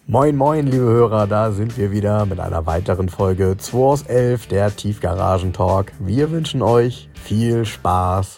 Moin moin liebe Hörer, da sind wir wieder mit einer weiteren Folge 2 aus 11, der Tiefgaragen-Talk. Wir wünschen euch viel Spaß.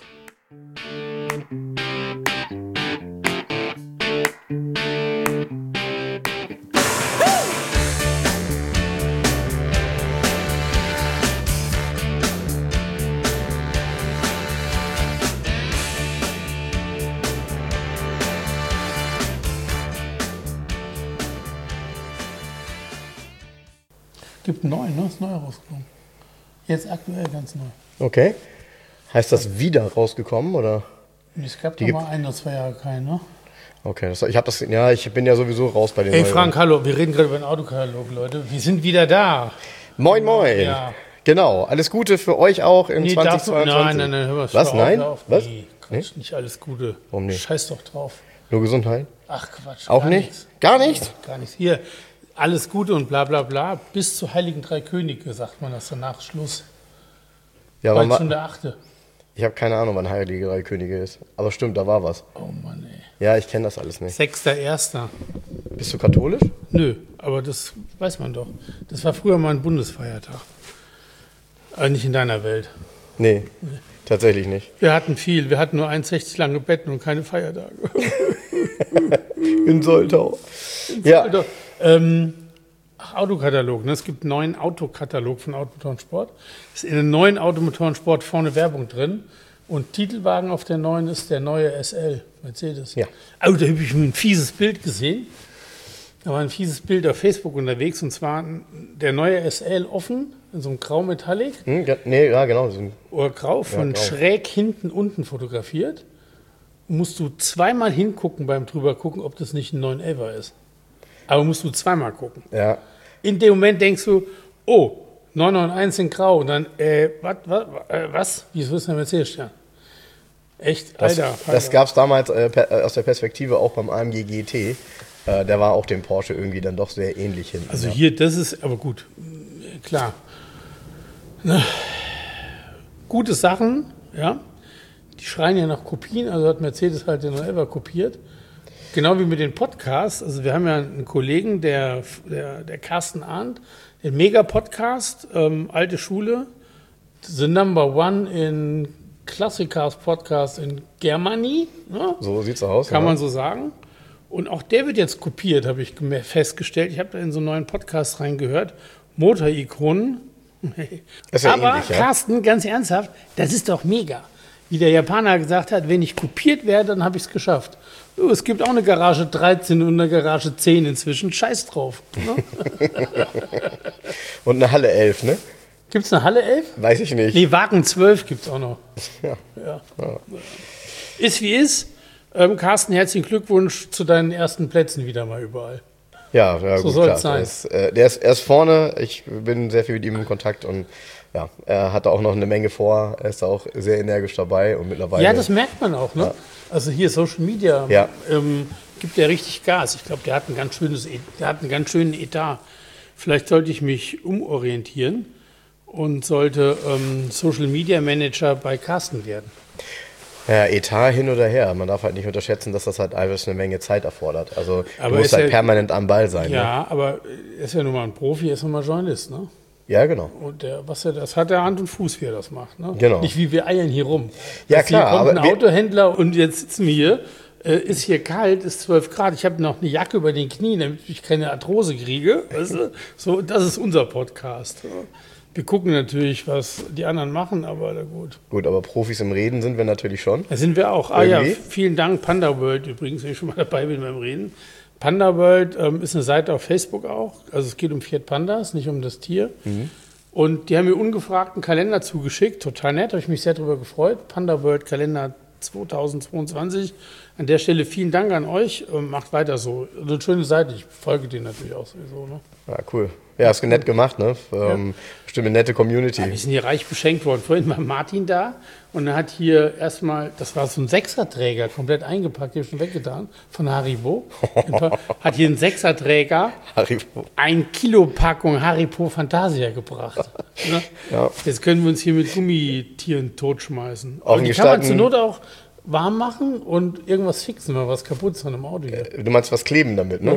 Gibt einen neuen, ne? Ist neu rausgekommen. Jetzt aktuell ganz neu. Okay. Heißt das wieder rausgekommen, oder? Es gab doch mal 1 oder 2 Jahre keinen, ne? Okay, ich bin ja sowieso raus bei den Hey neuen. Frank, hallo, wir reden gerade über den Autokatalog, Leute. Wir sind wieder da. Moin moin. Ja. Genau, alles Gute für euch auch in 2022. Nein, hör mal. Was, nein? Was? Was? Nee, Quatsch, nicht alles Gute. Warum nicht? Scheiß doch drauf. Nur Gesundheit? Ach Quatsch. Auch gar nicht? Nichts. Gar nichts? Gar nichts. Hier, alles Gute und bla bla bla. Bis zu Heiligen Drei Könige, sagt man das danach Schluss. Ja, Bald schon der 8. Ich habe keine Ahnung, wann Heilige Drei Könige ist. Aber stimmt, da war was. Oh Mann, ey. Ja, ich kenne das alles nicht. 6.1. Bist du katholisch? Nö, aber das weiß man doch. Das war früher mal ein Bundesfeiertag. Aber nicht in deiner Welt. Nee, tatsächlich nicht. Wir hatten viel. Wir hatten nur 1,60 lange Betten und keine Feiertage. In Soltau. Ja. Also, Autokatalog. Ne? Es gibt einen neuen Autokatalog von Automotor und Sport. Es ist in dem neuen Automotor und Sport vorne Werbung drin. Und Titelwagen auf der neuen ist der neue SL, Mercedes. Ja. Also, da habe ich ein fieses Bild gesehen. Da war ein fieses Bild auf Facebook unterwegs. Und zwar der neue SL offen, in so einem Grau-Metallic. Ja, genau. Oder grau, von grau. schräg hinten unten fotografiert. Musst du zweimal hingucken beim drüber gucken, ob das nicht ein 911er ist. Aber musst du zweimal gucken. Ja. In dem Moment denkst du, oh, 991 in grau. Und dann, was? Wieso ist der Mercedes-Stern? Echt? Alter. Das gab es damals aus der Perspektive auch beim AMG GT. Der war auch dem Porsche irgendwie dann doch sehr ähnlich hinten. Also hier, das ist, aber gut, klar. Na, gute Sachen, ja. Die schreien ja nach Kopien, also hat Mercedes halt den 911er kopiert. Genau wie mit den Podcasts. Also wir haben ja einen Kollegen, der Carsten Arndt, den Mega-Podcast, alte Schule, the number one in Classic Cars Podcast in Germany. Ne? So sieht's aus. Kann man so sagen. Und auch der wird jetzt kopiert, habe ich festgestellt. Ich habe da in so einen neuen Podcast reingehört. Motorikonen. Ist ja Aber ähnlich, ja? Carsten, ganz ernsthaft, das ist doch mega. Wie der Japaner gesagt hat, wenn ich kopiert werde, dann habe ich es geschafft. Oh, es gibt auch eine Garage 13 und eine Garage 10 inzwischen. Scheiß drauf. Ne? Und eine Halle 11, ne? Gibt es eine Halle 11? Weiß ich nicht. Nee, Wagen 12 gibt es auch noch. Ja. Ja. Ist wie ist. Carsten, herzlichen Glückwunsch zu deinen ersten Plätzen wieder mal überall. Ja, So gut, soll klar. es sein. Er ist vorne. Ich bin sehr viel mit ihm in Kontakt und ja, er hat auch noch eine Menge vor. Er ist auch sehr energisch dabei und mittlerweile. Ja, das merkt man auch. Ne? Ja. Also hier Social Media Ja. gibt ja richtig Gas. Ich glaube, der hat einen ganz schönen Etat. Vielleicht sollte ich mich umorientieren und sollte Social Media Manager bei Carsten werden. Ja, Etat hin oder her. Man darf halt nicht unterschätzen, dass das halt einfach eine Menge Zeit erfordert. Also Aber du musst ist halt ja- permanent am Ball sein. Ne? Ja, aber er ist ja nun mal ein Profi, er ist nun mal Journalist. Ne? Ja, genau. Und das hat er Hand und Fuß, wie er das macht. Ne? Genau. Nicht wie wir eiern hier rum. Ja, Dass klar, Hier kommt aber ein Autohändler und jetzt sitzen wir hier. Ist hier kalt, ist 12 Grad. Ich habe noch eine Jacke über den Knien, damit ich keine Arthrose kriege. Weißt du? So, das ist unser Podcast. Wir gucken natürlich, was die anderen machen, aber na gut. Gut, aber Profis im Reden sind wir natürlich schon. Da sind wir auch. Ah ja, Irgendwie? vielen Dank, Panda World übrigens, wenn ich schon mal dabei bin beim Reden. Panda World ist eine Seite auf Facebook auch. Also es geht um Fiat Pandas, nicht um das Tier. Und die haben mir ungefragt einen Kalender zugeschickt. Total nett, habe ich mich sehr darüber gefreut. Panda World Kalender 2022. An der Stelle vielen Dank an euch. Macht weiter so. Eine schöne Seite. Ich folge dir natürlich auch sowieso. Ne? Ja, cool. Ja, hast du nett gemacht, ne? Bestimmt eine nette Community. Ja, wir sind hier reich beschenkt worden. Vorhin war Martin da und er hat hier erstmal, das war so ein Sechserträger, komplett eingepackt, hier schon weggetan, von Haribo. Hat hier einen Sechserträger, Haribo. 1 Kilo Packung Haribo Fantasia gebracht. Ne? Ja. Jetzt können wir uns hier mit Gummitieren totschmeißen. Auf Und den die kann man gestalten- zur Not auch warm machen und irgendwas fixen, wenn was kaputt ist an einem Auto hier. Du meinst was kleben damit, ne?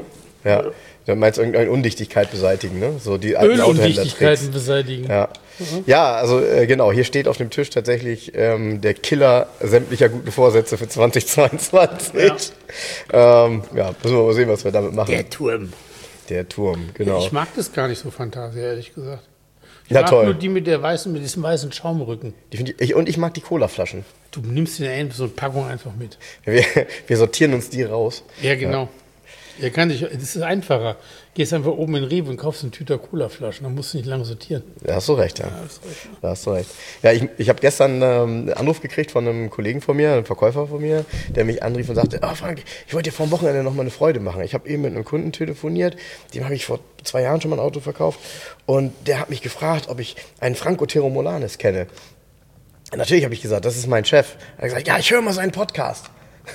Ja. Du meinst irgendeine Undichtigkeit beseitigen, ne? So die alten Ölundichtigkeiten beseitigen. Ja. Ja, also genau, hier steht auf dem Tisch tatsächlich der Killer sämtlicher guten Vorsätze für 2022. Ja, müssen wir mal sehen, was wir damit machen. Der Turm. Der Turm, genau. Ich mag das gar nicht so Fantasie, ehrlich gesagt. Ich Ja, mag toll. nur die mit diesem weißen Schaumrücken. Und ich mag die Colaflaschen. Du nimmst dir so eine Packung einfach mit. Wir sortieren uns die raus. Ja, genau. Ja, das ist einfacher. Gehst einfach oben in Rewe und kaufst eine Tüte Colaflaschen, dann musst du nicht lange sortieren. Da hast du recht, ja. Da hast du recht. Ja, ich habe gestern einen Anruf gekriegt von einem Kollegen von mir, einem Verkäufer von mir, der mich anrief und sagte, Frank, ich wollte dir vor dem Wochenende noch mal eine Freude machen. Ich habe eben mit einem Kunden telefoniert, dem habe ich vor 2 Jahren schon mal ein Auto verkauft und der hat mich gefragt, ob ich einen Franco Teromolanes kenne. Und natürlich habe ich gesagt, das ist mein Chef. Er hat gesagt, ja, ich höre mal seinen Podcast.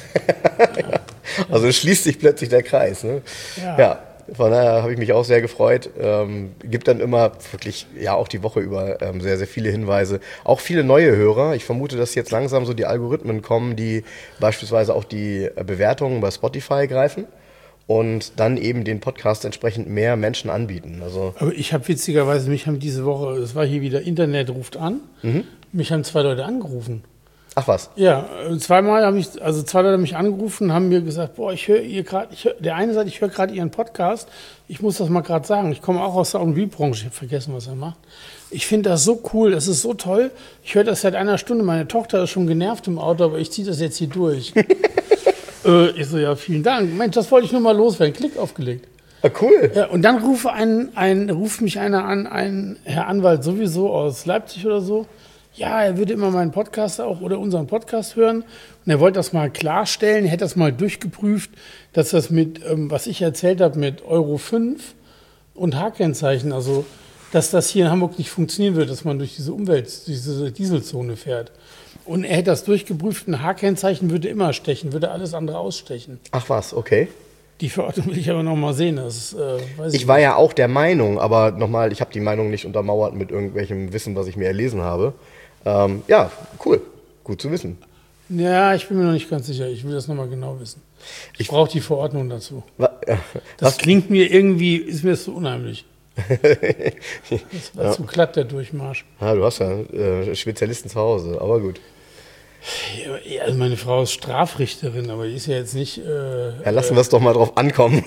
Also schließt sich plötzlich der Kreis. Ne? Ja, von daher habe ich mich auch sehr gefreut. Gibt dann immer wirklich, ja, auch die Woche über sehr, sehr viele Hinweise. Auch viele neue Hörer. Ich vermute, dass jetzt langsam so die Algorithmen kommen, die beispielsweise auch die Bewertungen bei Spotify greifen und dann eben den Podcast entsprechend mehr Menschen anbieten. Also aber ich habe witzigerweise, mich haben diese Woche, es war hier wieder Internet ruft an, mich haben 2 Leute angerufen. Ach was? Ja, 2 Leute haben mich angerufen, haben mir gesagt, boah, der eine sagt, ich höre gerade Ihren Podcast, ich muss das mal gerade sagen, ich komme auch aus der Automobilbranche, ich habe vergessen, was er macht. Ich finde das so cool, das ist so toll, ich höre das seit einer Stunde, meine Tochter ist schon genervt im Auto, aber ich ziehe das jetzt hier durch. Ich so, ja, vielen Dank. Mensch, das wollte ich nur mal loswerden, Klick aufgelegt. Ah, cool. Ja, und dann ruft mich einer an, ein Herr Anwalt sowieso aus Leipzig oder so. Ja, er würde immer meinen Podcast auch oder unseren Podcast hören und er wollte das mal klarstellen, er hätte das mal durchgeprüft, dass das mit, was ich erzählt habe, mit Euro 5 und H-Kennzeichen, also dass das hier in Hamburg nicht funktionieren würde, dass man durch diese Dieselzone fährt. Und er hätte das durchgeprüft, ein H-Kennzeichen würde immer stechen, würde alles andere ausstechen. Ach was, okay. Die Verordnung will ich aber noch mal sehen. Ich war ja auch der Meinung, aber nochmal, ich habe die Meinung nicht untermauert mit irgendwelchem Wissen, was ich mir erlesen habe. Ja, cool. Gut zu wissen. Ja, ich bin mir noch nicht ganz sicher. Ich will das nochmal genau wissen. Ich brauche die Verordnung dazu. Das klingt mir irgendwie, ist mir das so unheimlich. Das war zu glatt, der Durchmarsch. Ja, du hast ja Spezialisten zu Hause, aber gut. Ja, also meine Frau ist Strafrichterin, aber die ist ja jetzt nicht... ja, lassen wir es doch mal drauf ankommen.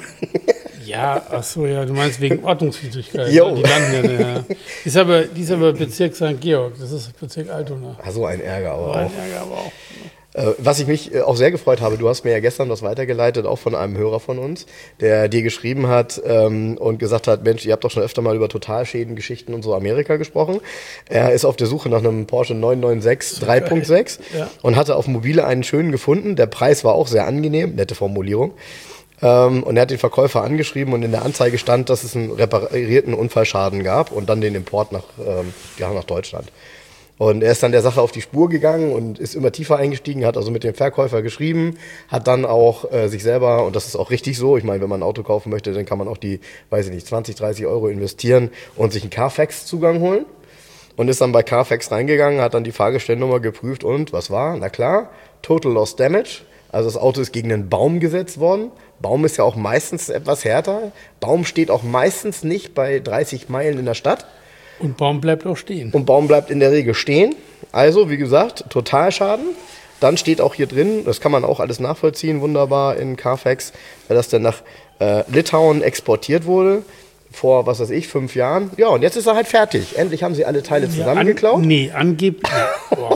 Ja, ach so, ja, du meinst wegen Ordnungswidrigkeit. Jo. Die landen ja. Die ist aber Bezirk St. Georg, das ist Bezirk Altona. Ach so, ein Ärger aber auch. Ein Ärger aber auch. Was ich mich auch sehr gefreut habe, du hast mir ja gestern was weitergeleitet, auch von einem Hörer von uns, der dir geschrieben hat und gesagt hat, Mensch, ihr habt doch schon öfter mal über Totalschäden-Geschichten und so Amerika gesprochen. Er ist auf der Suche nach einem Porsche 996 3.6 und hatte auf Mobile einen schönen gefunden. Der Preis war auch sehr angenehm, nette Formulierung. Und er hat den Verkäufer angeschrieben und in der Anzeige stand, dass es einen reparierten Unfallschaden gab und dann den Import nach Deutschland. Und er ist dann der Sache auf die Spur gegangen und ist immer tiefer eingestiegen, hat also mit dem Verkäufer geschrieben, hat dann auch sich selber, und das ist auch richtig so, ich meine, wenn man ein Auto kaufen möchte, dann kann man auch die, 20, 30 Euro investieren und sich einen Carfax-Zugang holen. Und ist dann bei Carfax reingegangen, hat dann die Fahrgestellnummer geprüft und was war? Na klar, Total Loss Damage. Also das Auto ist gegen einen Baum gesetzt worden. Baum ist ja auch meistens etwas härter. Baum steht auch meistens nicht bei 30 Meilen in der Stadt. Und Baum bleibt auch stehen. Und Baum bleibt in der Regel stehen. Also, wie gesagt, Totalschaden. Dann steht auch hier drin, das kann man auch alles nachvollziehen, wunderbar in Carfax, weil das dann nach Litauen exportiert wurde. Vor, 5 Jahren. Ja, und jetzt ist er halt fertig. Endlich haben sie alle Teile zusammengeklaut. Angeblich. Boah,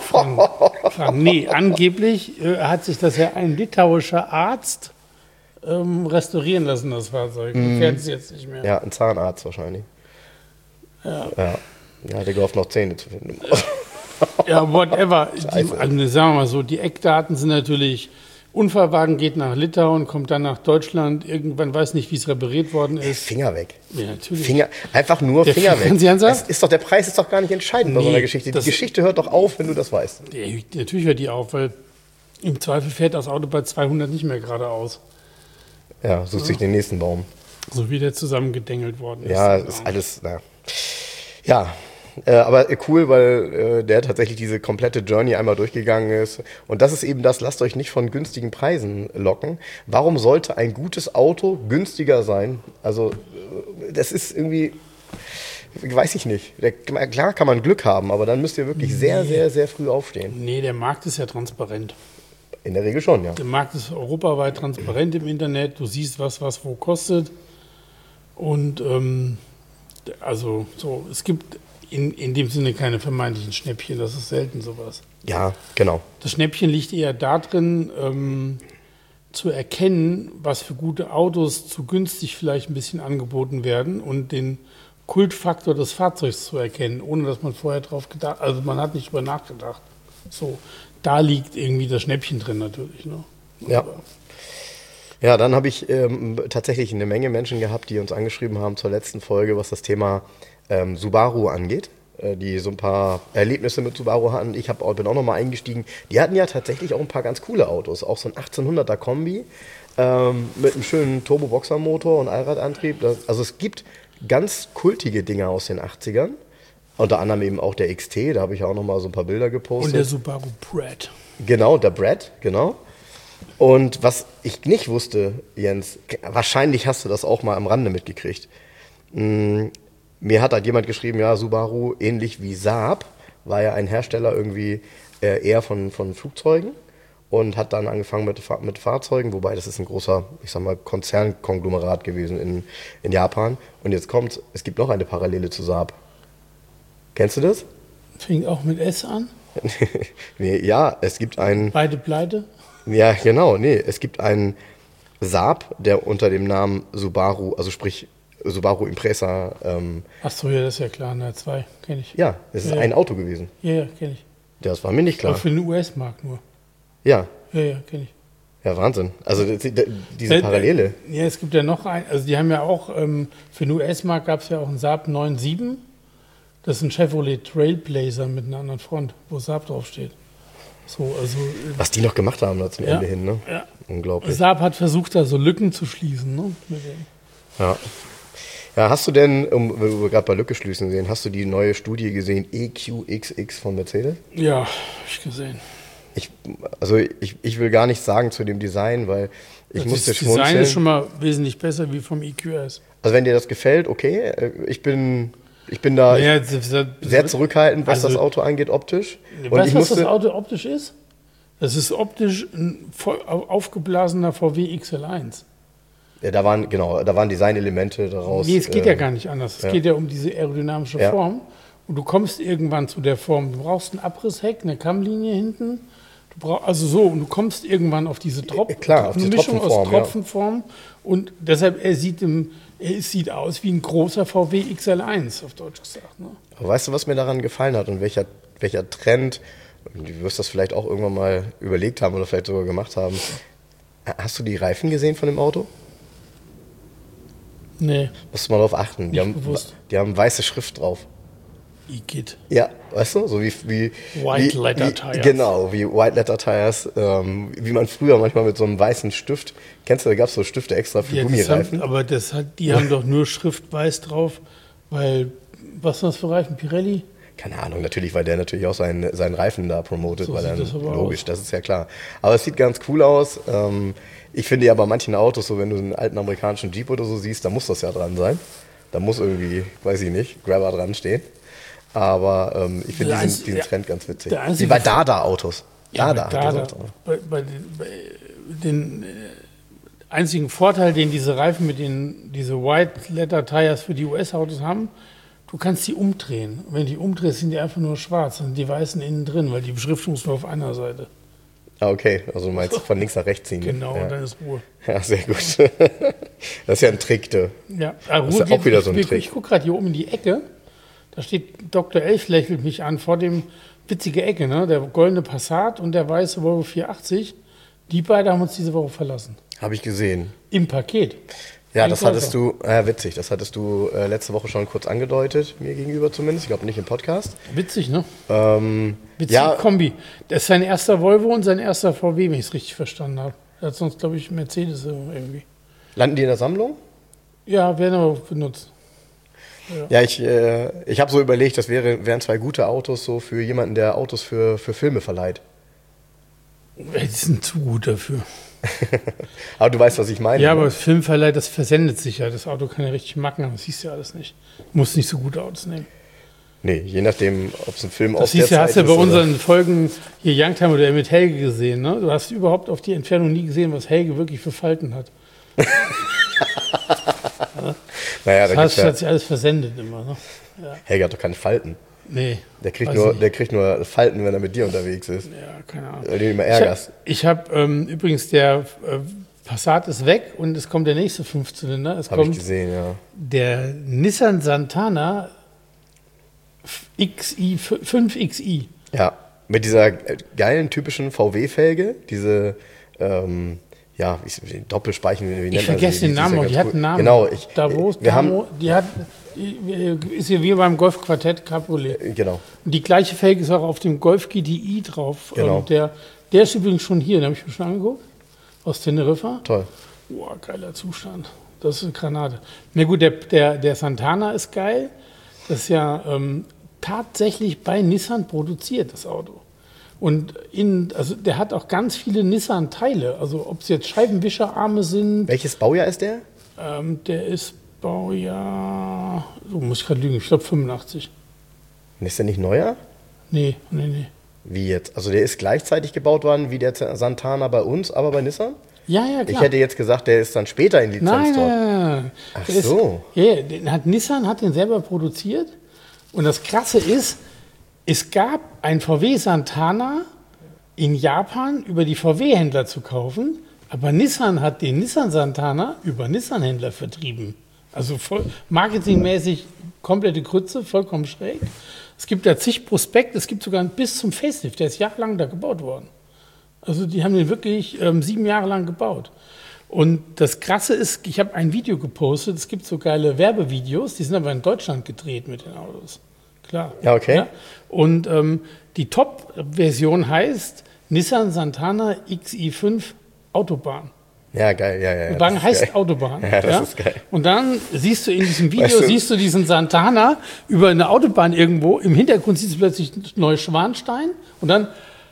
Frank, angeblich hat sich das ja ein litauischer Arzt restaurieren lassen, das Fahrzeug. Fährt es jetzt nicht mehr. Ja, ein Zahnarzt wahrscheinlich. Ja, der gehofft noch Zähne zu finden. Ja, whatever. Sagen wir mal so, die Eckdaten sind natürlich, Unfallwagen geht nach Litauen, kommt dann nach Deutschland, irgendwann weiß nicht, wie es repariert worden ist. Finger weg. Ja, natürlich. Einfach nur Finger weg. Der Preis ist doch gar nicht entscheidend bei so einer Geschichte. Die Geschichte hört doch auf, wenn du das weißt. Ja, natürlich hört die auf, weil im Zweifel fährt das Auto bei 200 nicht mehr geradeaus. Ja, sucht sich den nächsten Baum. So wie der zusammengedengelt worden ist. Ja, ist alles, Ja, aber cool, weil der tatsächlich diese komplette Journey einmal durchgegangen ist. Und das ist eben das, lasst euch nicht von günstigen Preisen locken. Warum sollte ein gutes Auto günstiger sein? Also das ist irgendwie, weiß ich nicht. Klar kann man Glück haben, aber dann müsst ihr wirklich sehr, sehr, sehr früh aufstehen. Nee, der Markt ist ja transparent. In der Regel schon, ja. Der Markt ist europaweit transparent im Internet. Du siehst, was wo kostet. Und also so, es gibt in dem Sinne keine vermeintlichen Schnäppchen. Das ist selten sowas. Ja, genau. Das Schnäppchen liegt eher darin, zu erkennen, was für gute Autos zu günstig vielleicht ein bisschen angeboten werden und den Kultfaktor des Fahrzeugs zu erkennen, ohne dass man vorher drauf gedacht, also man hat nicht drüber nachgedacht. So, da liegt irgendwie das Schnäppchen drin natürlich. Ne? Ja. Ja, dann habe ich tatsächlich eine Menge Menschen gehabt, die uns angeschrieben haben zur letzten Folge, was das Thema Subaru angeht, die so ein paar Erlebnisse mit Subaru hatten. Ich bin auch nochmal eingestiegen. Die hatten ja tatsächlich auch ein paar ganz coole Autos, auch so ein 1800er Kombi mit einem schönen Turbo-Boxermotor und Allradantrieb. Also es gibt ganz kultige Dinge aus den 80ern. Unter anderem eben auch der XT, da habe ich auch noch mal so ein paar Bilder gepostet. Und der Subaru Brad. Genau, der Brad, genau. Und was ich nicht wusste, Jens, wahrscheinlich hast du das auch mal am Rande mitgekriegt. Mir hat halt jemand geschrieben, ja, Subaru, ähnlich wie Saab, war ja ein Hersteller irgendwie eher von Flugzeugen und hat dann angefangen mit Fahrzeugen, wobei das ist ein großer, ich sag mal, Konzernkonglomerat gewesen in Japan. Und jetzt kommt, es gibt noch eine Parallele zu Saab. Kennst du das? Fing auch mit S an? Nee, ja, es gibt einen... Beide pleite? Ja, genau, nee, es gibt einen Saab, der unter dem Namen Subaru, also sprich Subaru Impreza... Achso, ja, das ist ja klar, na 2, kenne ich. Ja, es ist ein Auto gewesen. Ja, kenne ich. Das war mir nicht klar. Aber für den US-Markt nur. Ja. Ja, kenne ich. Ja, Wahnsinn. Also diese Parallele. Ja, es gibt ja noch einen, also die haben ja auch, für den US-Markt gab es ja auch einen Saab 9-7. Das ist ein Chevrolet Trailblazer mit einer anderen Front, wo Saab draufsteht. So, also, was die noch gemacht haben da zum Ende hin, ne? Ja. Unglaublich. Saab hat versucht, da so Lücken zu schließen, ne? Ja. Ja, hast du denn, wenn wir gerade bei Lücke schließen sehen, hast du die neue Studie gesehen, EQXX von Mercedes? Ja, habe ich gesehen. Ich will gar nichts sagen zu dem Design, weil ich musste schmunzeln. Das Design ist schon mal wesentlich besser wie vom EQS. Also wenn dir das gefällt, okay. Ich bin da sehr zurückhaltend, was das Auto angeht, optisch. Weißt du, was das Auto optisch ist? Das ist optisch ein voll aufgeblasener VW XL1. Ja, da waren Designelemente daraus. Nee, es geht ja gar nicht anders. Es geht ja um diese aerodynamische Form. Und du kommst irgendwann zu der Form. Du brauchst ein Abrissheck, eine Kammlinie hinten. Und du kommst irgendwann auf diese Mischung aus Tropfenform. Und deshalb, er sieht aus wie ein großer VW XL1, auf Deutsch gesagt. Ne? Aber weißt du, was mir daran gefallen hat und welcher Trend, du wirst das vielleicht auch irgendwann mal überlegt haben oder vielleicht sogar gemacht haben. Hast du die Reifen gesehen von dem Auto? Nee. Musst du mal drauf achten. Die haben weiße Schrift drauf. E-Kit. Ja, weißt du, so wie White Letter Tires. Genau, wie White Letter Tires, wie man früher manchmal mit so einem weißen Stift, kennst du, da gab es so Stifte extra für Gummireifen. Die haben doch nur Schrift weiß drauf, weil, was sind das für Reifen, Pirelli? Keine Ahnung, natürlich, weil der natürlich auch seinen Reifen da promotet, So weil dann das logisch, aus. Das ist ja klar. Aber es sieht ganz cool aus. Ich finde ja bei manchen Autos, so wenn du einen alten amerikanischen Jeep oder so siehst, da muss das ja dran sein. Da muss irgendwie, weiß ich nicht, Grabber dran stehen. Aber ich finde diesen Trend ganz witzig. Wie bei Dada-Autos. Bei den einzigen Vorteil, den diese Reifen mit diese White Letter Tires für die US-Autos haben, du kannst die umdrehen. Und wenn du die umdrehst, sind die einfach nur schwarz. Dann sind die weißen innen drin, weil die Beschriftung ist nur auf einer Seite. Ah, okay. Also du meinst von links nach rechts ziehen. Genau, und dann ist Ruhe. Ja, sehr gut. Das ist ja ein Trick, du. Ja, das ist ja auch wieder so ein Trick. Ich gucke gerade hier oben in die Ecke. Da steht Dr. Elf lächelt mich an vor dem witzige Ecke, ne? Der goldene Passat und der weiße Volvo 480. Die beiden haben uns diese Woche verlassen. Habe ich gesehen. Im Paket. Ja, das hattest du, witzig, das hattest du letzte Woche schon kurz angedeutet, mir gegenüber zumindest. Ich glaube nicht im Podcast. Witzig, ne? Witzige Kombi. Das ist sein erster Volvo und sein erster VW, wenn ich es richtig verstanden habe. Er hat sonst, glaube ich, Mercedes irgendwie. Landen die in der Sammlung? Ja, werden aber benutzt. Ja, ich habe so überlegt, das wären 2 gute Autos so für jemanden, der Autos für Filme verleiht. Die sind zu gut dafür. Aber du weißt, was ich meine. Ja, ne? aber das Filmverleih, das versendet sich ja. Das Auto kann ja richtig Macken haben, das siehst du ja alles nicht. Du musst nicht so gute Autos nehmen. Nee, je nachdem, ob es ein Film Das aus der siehst du, Zeit hast du ja ist bei oder- unseren Folgen hier Youngtime oder mit Helge gesehen. Ne? Du hast überhaupt auf die Entfernung nie gesehen, was Helge wirklich für Falten hat. Naja, Das da heißt, gibt's hat sich alles versendet immer. Ne? Helge hat doch keine Falten. Nee. Der kriegt weiß kriegt nur Falten, wenn er mit dir unterwegs ist. nicht. Ja, keine Ahnung. Weil du ihn immer ärgerst. Ich habe übrigens, der Passat ist weg und es kommt der nächste Fünfzylinder. Es Habe ich kommt gesehen, ja. der Nissan Santana XI, 5XI. Ja, mit dieser geilen, typischen VW-Felge, diese, Doppelspeichen, wie nennt man Ich vergesse den Namen, auch, die hat einen Namen. Genau, ist hier wie beim Golf Quartett Cabriolet. genau. Und die gleiche Felge ist auch auf dem Golf GTI drauf. Genau. Der ist übrigens schon hier, den habe ich mir schon angeguckt. Aus Teneriffa. Toll. Boah, geiler Zustand. Das ist eine Granate. Na gut, der Santana ist geil. Das ist ja tatsächlich bei Nissan produziert, das Auto. Und also der hat auch ganz viele Nissan-Teile. Also ob es jetzt Scheibenwischerarme sind. Welches Baujahr ist der? Der ist Baujahr, so muss ich gerade lügen, ich glaube 85. Ist der nicht neuer? Nee. Wie jetzt? Also der ist gleichzeitig gebaut worden wie der Santana bei uns, aber bei Nissan? Ja, klar. Ich hätte jetzt gesagt, der ist dann später in Lizenz dort. Nein. Ach Der so. Nissan hat den selber produziert. Und das Krasse ist, es gab ein VW Santana in Japan über die VW-Händler zu kaufen, aber Nissan hat den Nissan Santana über Nissan-Händler vertrieben. Also voll marketingmäßig komplette Grütze, vollkommen schräg. Es gibt da zig Prospekte, es gibt sogar bis zum Facelift, der ist jahrelang da gebaut worden. Also die haben den wirklich 7 Jahre lang gebaut. Und das Krasse ist, ich habe ein Video gepostet, es gibt so geile Werbevideos, die sind aber in Deutschland gedreht mit den Autos. Klar. Ja, okay. Ja? Und die Top-Version heißt Nissan Santana XI5 Autobahn. Ja, geil, ja. Der Wagen das ist heißt geil. Autobahn. Ja, das ist geil. Und dann siehst du in diesem Video, Weißt du- diesen Santana über eine Autobahn irgendwo. Im Hintergrund siehst du plötzlich Neuschwanstein und dann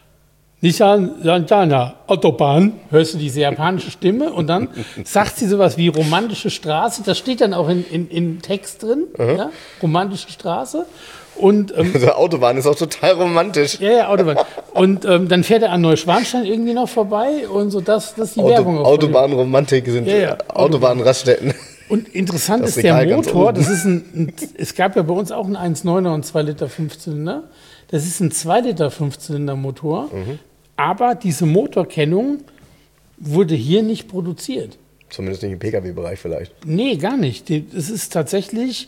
Nissan Santana Autobahn. Hörst du diese japanische Stimme und dann sagt sie sowas wie romantische Straße. Das steht dann auch in Text drin. Ja? Romantische Straße. Und Also Autobahn ist auch total romantisch. ja, Autobahn. Und dann fährt er an Neuschwanstein irgendwie noch vorbei und so, das ist die Werbung. auch von dem. Autobahnromantik sind Ja, Autobahnraststätten. Und interessant Das ist der Regal ganz Motor, oben. das ist es gab ja bei uns auch einen 1,9er und 2 Liter Fünfzylinder. Das ist ein 2 Liter Fünfzylinder Motor, aber diese Motorkennung wurde hier nicht produziert. Zumindest nicht im Pkw-Bereich vielleicht. Nee, gar nicht. Es ist tatsächlich,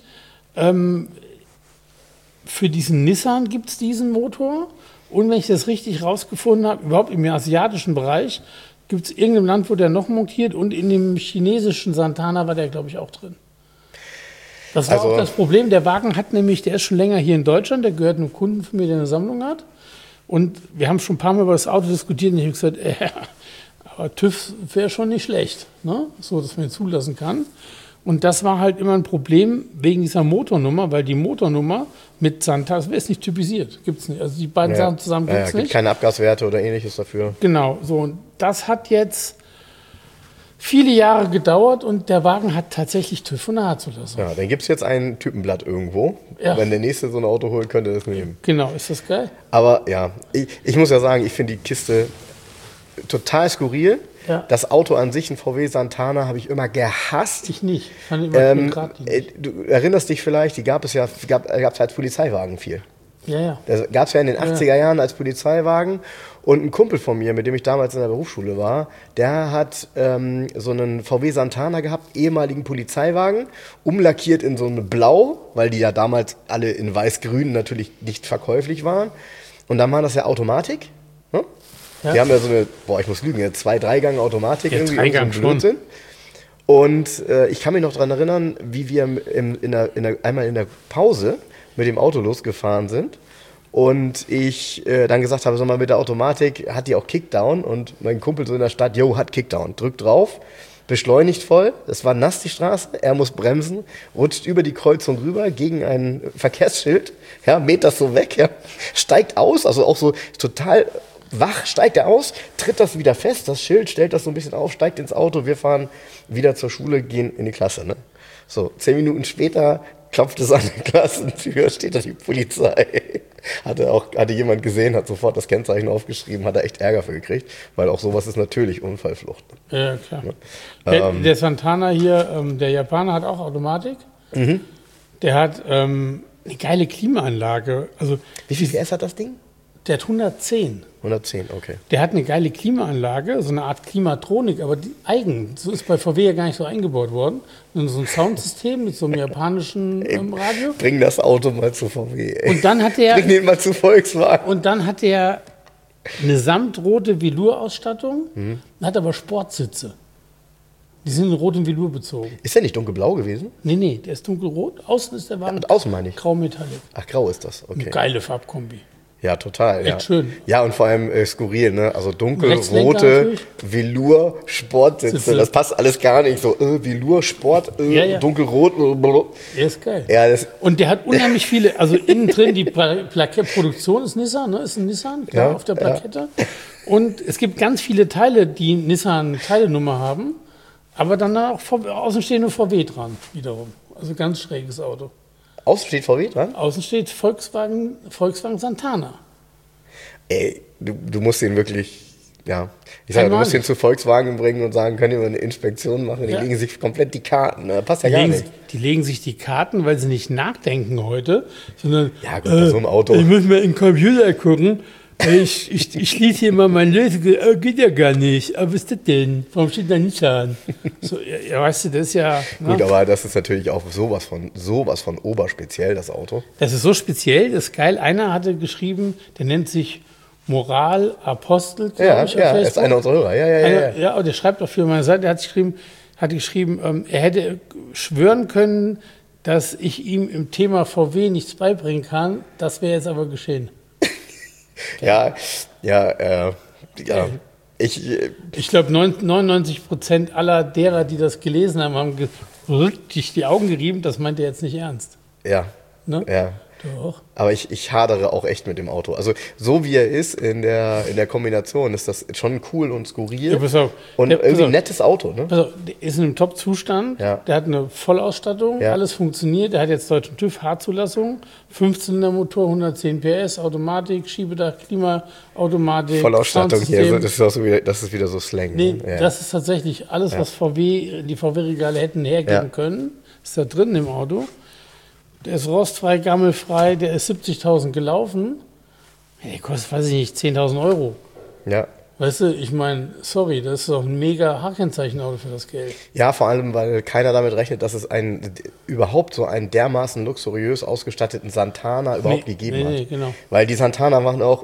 für diesen Nissan gibt es diesen Motor. Und wenn ich das richtig rausgefunden habe, überhaupt im asiatischen Bereich, gibt es irgendein Land, wo der noch montiert. Und in dem chinesischen Santana war der, glaube ich, auch drin. Das war Also- auch das Problem. Der Wagen hat nämlich, der ist schon länger hier in Deutschland. Der gehört einem Kunden von mir, der eine Sammlung hat. Und wir haben schon ein paar Mal über das Auto diskutiert. Und ich habe gesagt, aber TÜV wäre schon nicht schlecht, ne? So, dass man ihn zulassen kann. Und das war halt immer ein Problem wegen dieser Motornummer, weil die Motornummer mit Santana, das ist nicht typisiert, gibt es nicht. Also die beiden Sachen zusammen gibt es gibt nicht. keine Abgaswerte oder ähnliches dafür. Genau, so. Und das hat jetzt viele Jahre gedauert und der Wagen hat tatsächlich TÜV von der H-Zulassung. Ja, dann gibt es jetzt ein Typenblatt irgendwo. Ja. Wenn der nächste so ein Auto holt, könnte er das nehmen. Genau, ist das geil? Aber ja, ich muss ja sagen, ich finde die Kiste total skurril. Ja. Das Auto an sich, ein VW Santana, habe ich immer gehasst. Ich nicht. Ich fand ihn immer geradlinig. Du erinnerst dich vielleicht, die gab es als Polizeiwagen viel. Ja. Das gab es ja in den 80er Jahren als Polizeiwagen. Und ein Kumpel von mir, mit dem ich damals in der Berufsschule war, der hat so einen VW Santana gehabt, ehemaligen Polizeiwagen, umlackiert in so eine Blau, weil die ja damals alle in weiß-grün natürlich nicht verkäuflich waren. Und dann war das ja Automatik. Ne? Ja. Die haben ja so eine, ich muss lügen, 2-3-Gang Automatik, Ja, irgendwie Dreigang so ein Blödsinn. Und ich kann mich noch daran erinnern, wie wir einmal in der Pause mit dem Auto losgefahren sind und ich dann gesagt habe, so mal mit der Automatik, hat die auch Kickdown? Und mein Kumpel so in der Stadt, hat Kickdown, drückt drauf beschleunigt voll, es war nass die Straße, er muss bremsen, rutscht über die Kreuzung rüber gegen ein Verkehrsschild, ja, mäht das so weg, ja, steigt aus, also auch so total wach, steigt er aus, tritt das wieder fest, das Schild, stellt das so ein bisschen auf, steigt ins Auto, wir fahren wieder zur Schule, gehen in die Klasse. Ne? So, 10 Minuten später klopft es an der Klassentür, steht da die Polizei. Hatte jemand gesehen, hat sofort das Kennzeichen aufgeschrieben, hat da echt Ärger für gekriegt, weil auch sowas ist natürlich Unfallflucht. Ja, klar. Der Santana hier, der Japaner, hat auch Automatik. Mhm. Der hat eine geile Klimaanlage. Also, wie viel PS hat das Ding? Der hat 110. 110, okay. Der hat eine geile Klimaanlage, so eine Art Klimatronik, aber die eigen. So ist bei VW ja gar nicht so eingebaut worden. So ein Soundsystem mit so einem japanischen Radio. Bring das Auto mal zu VW. Ey. Und dann hat der. Bring den mal zu Volkswagen. Und dann hat der eine samtrote Velour-Ausstattung, hat aber Sportsitze. Die sind in Rot und Velour bezogen. Ist der nicht dunkelblau gewesen? Nee, der ist dunkelrot. Außen ist der Wagen. Ja, außen meine ich. Grau-Metallic. Ach, grau ist das, okay. Eine geile Farbkombi. Ja, total. Echt schön. Ja, und vor allem skurril, ne? Also dunkelrote Velour Sportsitze. Das passt alles gar nicht. So Velour Sport, dunkelrot. Der ist geil. Ja, und der hat unheimlich viele, also innen drin die Produktion ist Nissan, ne? Ist ein Nissan, klar, auf der Plakette. Ja. Und es gibt ganz viele Teile, die Nissan-Teilenummer haben, aber dann auch außen steht nur VW dran, wiederum. Also ganz schräges Auto. Außen steht VW dran? Außen steht Volkswagen Santana. Ey, du musst den wirklich, ja. Ich sage, du musst den zu Volkswagen bringen und sagen, können die mal eine Inspektion machen? Die legen sich komplett die Karten. Das passt ja gar nicht. Die legen sich die Karten, weil sie nicht nachdenken heute, sondern, ja, gut, bei so einem Auto. Ich muss mal in den Computer gucken. Ich schließe hier mal mein Lösung. Geht ja gar nicht. Aber was ist das denn? Warum steht da nicht an? So, ja, weißt du, das ist ja. Gut, aber das ist natürlich auch sowas von oberspeziell, das Auto. Das ist so speziell, das ist geil. Einer hatte geschrieben, der nennt sich Moral Apostel, glaube ich. Ja, ist einer unserer Hörer. Ja, und der schreibt auf meiner Seite, der hat geschrieben, er hätte schwören können, dass ich ihm im Thema VW nichts beibringen kann. Das wäre jetzt aber geschehen. Ja. Ich glaube, 99% aller derer, die das gelesen haben, haben richtig die Augen gerieben. Das meint er jetzt nicht ernst. Ja. Ne? Ja. Doch. Aber ich hadere auch echt mit dem Auto. Also so wie er ist in der Kombination, ist das schon cool und skurril. Ja, pass auf. Und irgendwie ein nettes Auto. Ne? Pass auf, der ist in einem Top-Zustand. Ja. Der hat eine Vollausstattung, alles funktioniert. Der hat jetzt deutschen TÜV, H-Zulassung, 15er-Motor, 110 PS, Automatik, Schiebedach, Klimaautomatik. Vollausstattung hier, das ist wieder so Slang. Nee, ne? Das ist tatsächlich alles, was die VW-Regale hätten hergeben können. Ist da drin im Auto. Der ist rostfrei, gammelfrei, der ist 70.000 gelaufen. Der kostet, weiß ich nicht, 10.000 Euro. Ja. Weißt du, ich meine, sorry, das ist doch ein mega H-Kennzeichenauto für das Geld. Ja, vor allem, weil keiner damit rechnet, dass es überhaupt so einen dermaßen luxuriös ausgestatteten Santana überhaupt gegeben hat. Nee, genau. Weil die Santana waren auch,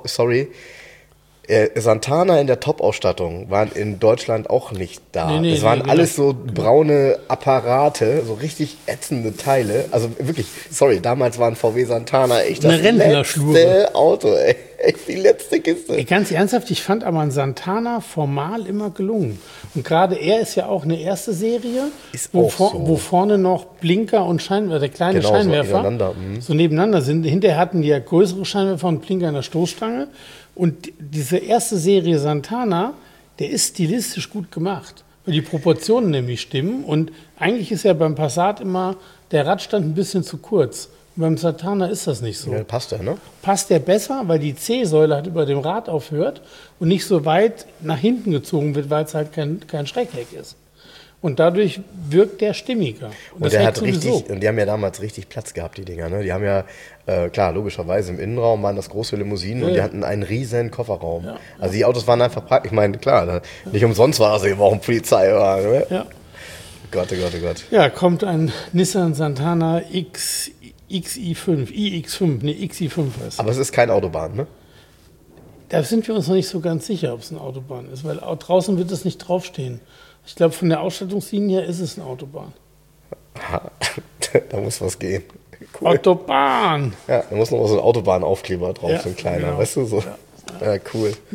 Santana in der Top-Ausstattung waren in Deutschland auch nicht da. Es waren alles so braune Apparate, so richtig ätzende Teile. Also wirklich, damals waren VW Santana echt das letzte Auto, ey. Echt die letzte Kiste. Ey, ganz ernsthaft, ich fand aber ein Santana formal immer gelungen. Und gerade er ist ja auch eine erste Serie, wo vorne noch Blinker und Scheinwerfer, der kleine Scheinwerfer, so nebeneinander sind. Hinterher hatten die ja größere Scheinwerfer und Blinker in der Stoßstange. Und diese erste Serie Santana, der ist stilistisch gut gemacht, weil die Proportionen nämlich stimmen. Und eigentlich ist ja beim Passat immer der Radstand ein bisschen zu kurz. Und beim Santana ist das nicht so. Ja, passt der, ne? Passt der besser, weil die C-Säule halt über dem Rad aufhört und nicht so weit nach hinten gezogen wird, weil es halt kein Schreckheck ist. Und dadurch wirkt der stimmiger. Und der hat und die haben ja damals richtig Platz gehabt, die Dinger. Ne? Die haben ja, klar, logischerweise im Innenraum waren das große Limousinen und die hatten einen riesen Kofferraum. Ja. Also die Autos waren einfach praktisch. Ich meine, klar, nicht umsonst war das eben auch ein Polizeiwagen. Ne? Ja. Gott. Ja, kommt ein Nissan Santana iX5 heißt. Aber es ist keine Autobahn, ne? Da sind wir uns noch nicht so ganz sicher, ob es eine Autobahn ist, weil draußen wird es nicht draufstehen. Ich glaube, von der Ausstattungslinie her ist es eine Autobahn. Aha, da muss was gehen. Cool. Autobahn! Ja, da muss noch so ein Autobahnaufkleber drauf, so ein kleiner, genau. Weißt du, so. Ja, cool.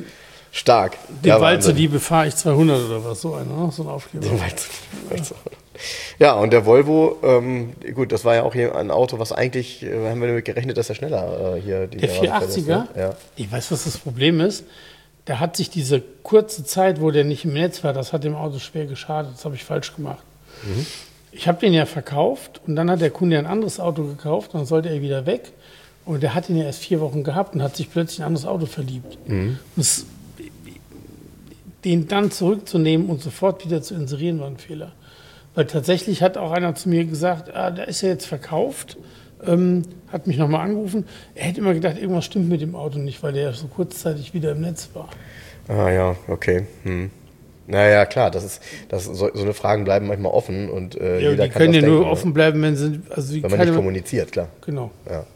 Stark. Den Ja, Wald zur Wahnsinn. Liebe fahre ich 200 oder was, so einer, so ein Aufkleber. Den Wald zur- Ja, und der Volvo, gut, das war ja auch hier ein Auto, was eigentlich, haben wir damit gerechnet, dass er schneller hier die Der Gerade verlässt, 480er, ne? Ja. ich weiß, was das Problem ist. Da hat sich diese kurze Zeit, wo der nicht im Netz war, das hat dem Auto schwer geschadet. Das habe ich falsch gemacht. Ich habe den ja verkauft und dann hat der Kunde ein anderes Auto gekauft und dann sollte er wieder weg. Und der hat ihn ja erst 4 Wochen gehabt und hat sich plötzlich in ein anderes Auto verliebt. Und den dann zurückzunehmen und sofort wieder zu inserieren, war ein Fehler. Weil tatsächlich hat auch einer zu mir gesagt, der ist ja jetzt verkauft, hat mich nochmal angerufen. Er hätte immer gedacht, irgendwas stimmt mit dem Auto nicht, weil der ja so kurzzeitig wieder im Netz war. Ah ja, okay. Naja, klar, so eine Fragen bleiben manchmal offen und Ja, jeder die kann können das ja nur denken, offen bleiben, wenn sie... Also wenn man nicht kommuniziert, klar. Genau.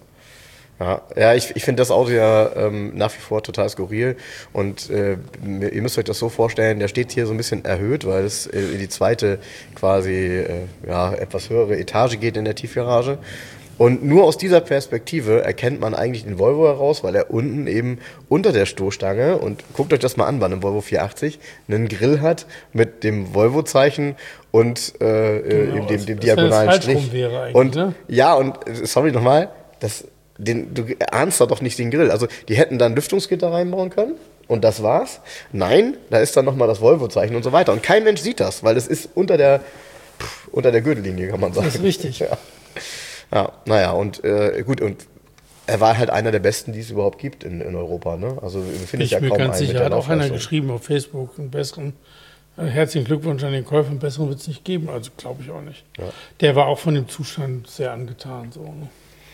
Ja, ich finde das Auto ja nach wie vor total skurril und ihr müsst euch das so vorstellen, der steht hier so ein bisschen erhöht, weil es in die zweite quasi etwas höhere Etage geht in der Tiefgarage. Und nur aus dieser Perspektive erkennt man eigentlich den Volvo heraus, weil er unten eben unter der Stoßstange, und guckt euch das mal an bei einem Volvo 480, einen Grill hat mit dem Volvo-Zeichen und eben dem diagonalen falsch Strich. rum wäre eigentlich, Und ne? ja, und sorry nochmal, du ahnst da doch nicht den Grill. Also die hätten da ein Lüftungsgitter reinbauen können und das war's. Nein, da ist dann nochmal das Volvo-Zeichen und so weiter. Und kein Mensch sieht das, weil es ist unter der Gürtellinie, kann man sagen. Das ist richtig. Ja, naja, und gut, und er war halt einer der besten, die es überhaupt gibt in Europa. Ne? Also finde ich Ich ja bin kaum ganz einen mit sicher, der hat auch einer Laufleistung. geschrieben auf Facebook, einen besseren, herzlichen Glückwunsch an den Käufer, einen besseren wird es nicht geben, also glaube ich auch nicht. Ja. Der war auch von dem Zustand sehr angetan. So, ne?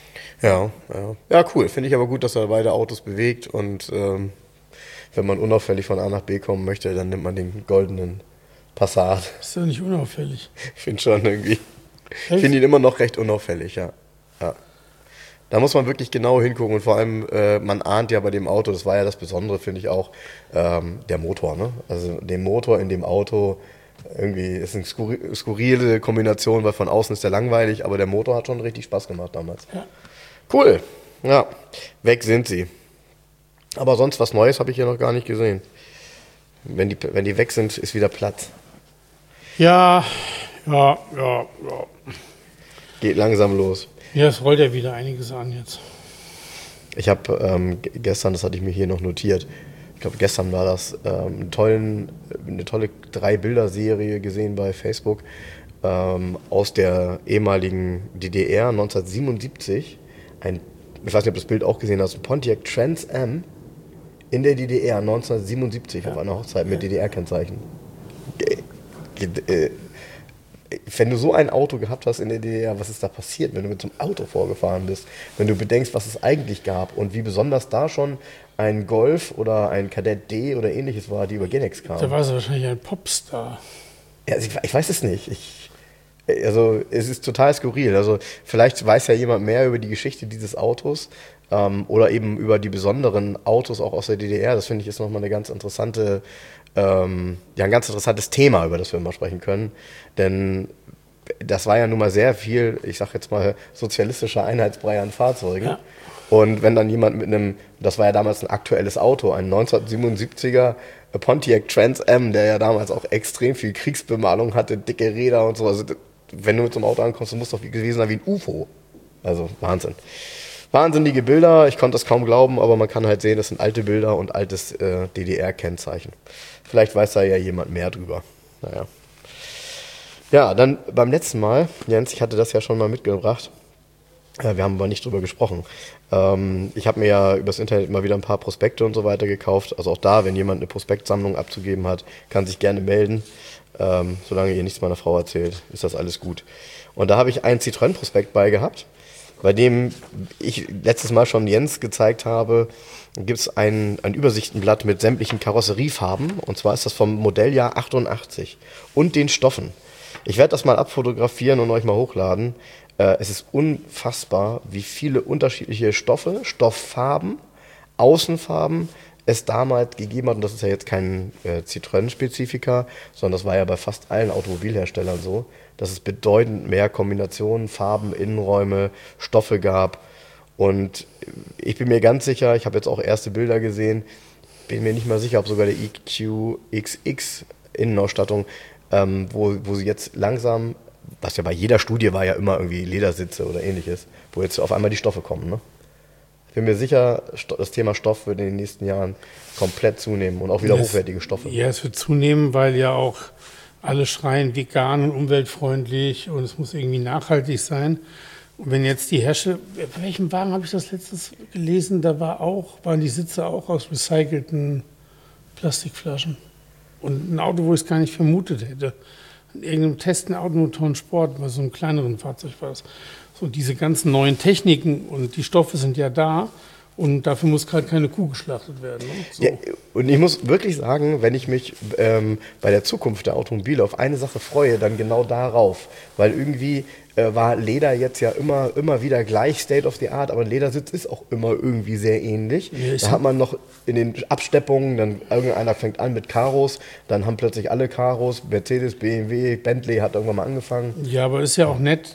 Ja, cool. Finde ich aber gut, dass er beide Autos bewegt und wenn man unauffällig von A nach B kommen möchte, dann nimmt man den goldenen Passat. Ist ja nicht unauffällig. Ich finde schon irgendwie. Ich Echt? finde ihn immer noch recht unauffällig, ja. Da muss man wirklich genau hingucken und vor allem, man ahnt ja bei dem Auto, das war ja das Besondere, finde ich auch, der Motor. Ne? Also den Motor in dem Auto, irgendwie ist eine skurrile Kombination, weil von außen ist der langweilig, aber der Motor hat schon richtig Spaß gemacht damals. Ja. Cool, ja, weg sind sie. Aber sonst was Neues habe ich hier noch gar nicht gesehen. Wenn die weg sind, ist wieder Platz. Ja. Geht langsam los. Ja, es rollt ja wieder einiges an jetzt. Ich habe gestern, das hatte ich mir hier noch notiert, ich glaube gestern war das, eine tolle 3-Bilder-Serie gesehen bei Facebook aus der ehemaligen DDR 1977. Ich weiß nicht, ob du das Bild auch gesehen hast, ein Pontiac Trans Am in der DDR 1977 auf einer Hochzeit mit DDR-Kennzeichen. Wenn du so ein Auto gehabt hast in der DDR, was ist da passiert, wenn du mit so einem Auto vorgefahren bist? Wenn du bedenkst, was es eigentlich gab und wie besonders da schon ein Golf oder ein Kadett D oder ähnliches war, die über Genex Da kamen. war sie wahrscheinlich ein Popstar. Ja, also ich weiß es nicht. Also es ist total skurril. Also vielleicht weiß ja jemand mehr über die Geschichte dieses Autos oder eben über die besonderen Autos auch aus der DDR. Das finde ich ist nochmal eine ganz interessante, ein ganz interessantes Thema, über das wir mal sprechen können. Denn das war ja nun mal sehr viel, ich sag jetzt mal, sozialistischer Einheitsbrei an Fahrzeugen. Ja. Und wenn dann jemand mit das war ja damals ein aktuelles Auto, ein 1977er Pontiac Trans Am, der ja damals auch extrem viel Kriegsbemalung hatte, dicke Räder und so. Also wenn du mit so einem Auto ankommst, dann musst du doch gewesen sein wie ein UFO. Also Wahnsinn. Wahnsinnige Bilder, ich konnte das kaum glauben, aber man kann halt sehen, das sind alte Bilder und altes DDR-Kennzeichen. Vielleicht weiß da ja jemand mehr drüber. Naja. Ja, dann beim letzten Mal, Jens, ich hatte das ja schon mal mitgebracht. Wir haben aber nicht drüber gesprochen. Ich habe mir ja übers Internet mal wieder ein paar Prospekte und so weiter gekauft. Also auch da, wenn jemand eine Prospektsammlung abzugeben hat, kann sich gerne melden. Solange ihr nichts meiner Frau erzählt, ist das alles gut. Und da habe ich einen Citroën-Prospekt bei gehabt, bei dem ich letztes Mal schon Jens gezeigt habe, gibt es ein Übersichtenblatt mit sämtlichen Karosseriefarben. Und zwar ist das vom Modelljahr 88 und den Stoffen. Ich werde das mal abfotografieren und euch mal hochladen. Es ist unfassbar, wie viele unterschiedliche Stoffe, Stofffarben, Außenfarben es damals gegeben hat. Und das ist ja jetzt kein Citroën-Spezifika, sondern das war ja bei fast allen Automobilherstellern so, dass es bedeutend mehr Kombinationen, Farben, Innenräume, Stoffe gab. Und ich bin mir ganz sicher, ich habe jetzt auch erste Bilder gesehen, bin mir nicht mal sicher, ob sogar der EQXX Innenausstattung, wo sie jetzt langsam, was ja bei jeder Studie war ja immer irgendwie Ledersitze oder ähnliches, wo jetzt auf einmal die Stoffe kommen, ne? Ich bin mir sicher, das Thema Stoff wird in den nächsten Jahren komplett zunehmen und auch wieder hochwertige Stoffe. Ja, es wird zunehmen, weil ja auch alle schreien vegan und umweltfreundlich und es muss irgendwie nachhaltig sein. Und wenn jetzt die Hersteller, bei welchem Wagen habe ich das letztens gelesen, da waren die Sitze auch aus recycelten Plastikflaschen. Und ein Auto, wo ich es gar nicht vermutet hätte. In irgendeinem Test, ein Automotoren Sport, bei so einem kleineren Fahrzeug war das. So diese ganzen neuen Techniken und die Stoffe sind ja da. Und dafür muss gerade keine Kuh geschlachtet werden. Ne? So. Ja, und ich muss wirklich sagen, wenn ich mich bei der Zukunft der Automobile auf eine Sache freue, dann genau darauf. Weil irgendwie war Leder jetzt ja immer wieder gleich State of the Art, aber ein Ledersitz ist auch immer irgendwie sehr ähnlich. Ja, da hat man noch in den Absteppungen, dann irgendeiner fängt an mit Karos, dann haben plötzlich alle Karos, Mercedes, BMW, Bentley hat irgendwann mal angefangen. Ja, aber ist ja auch nett,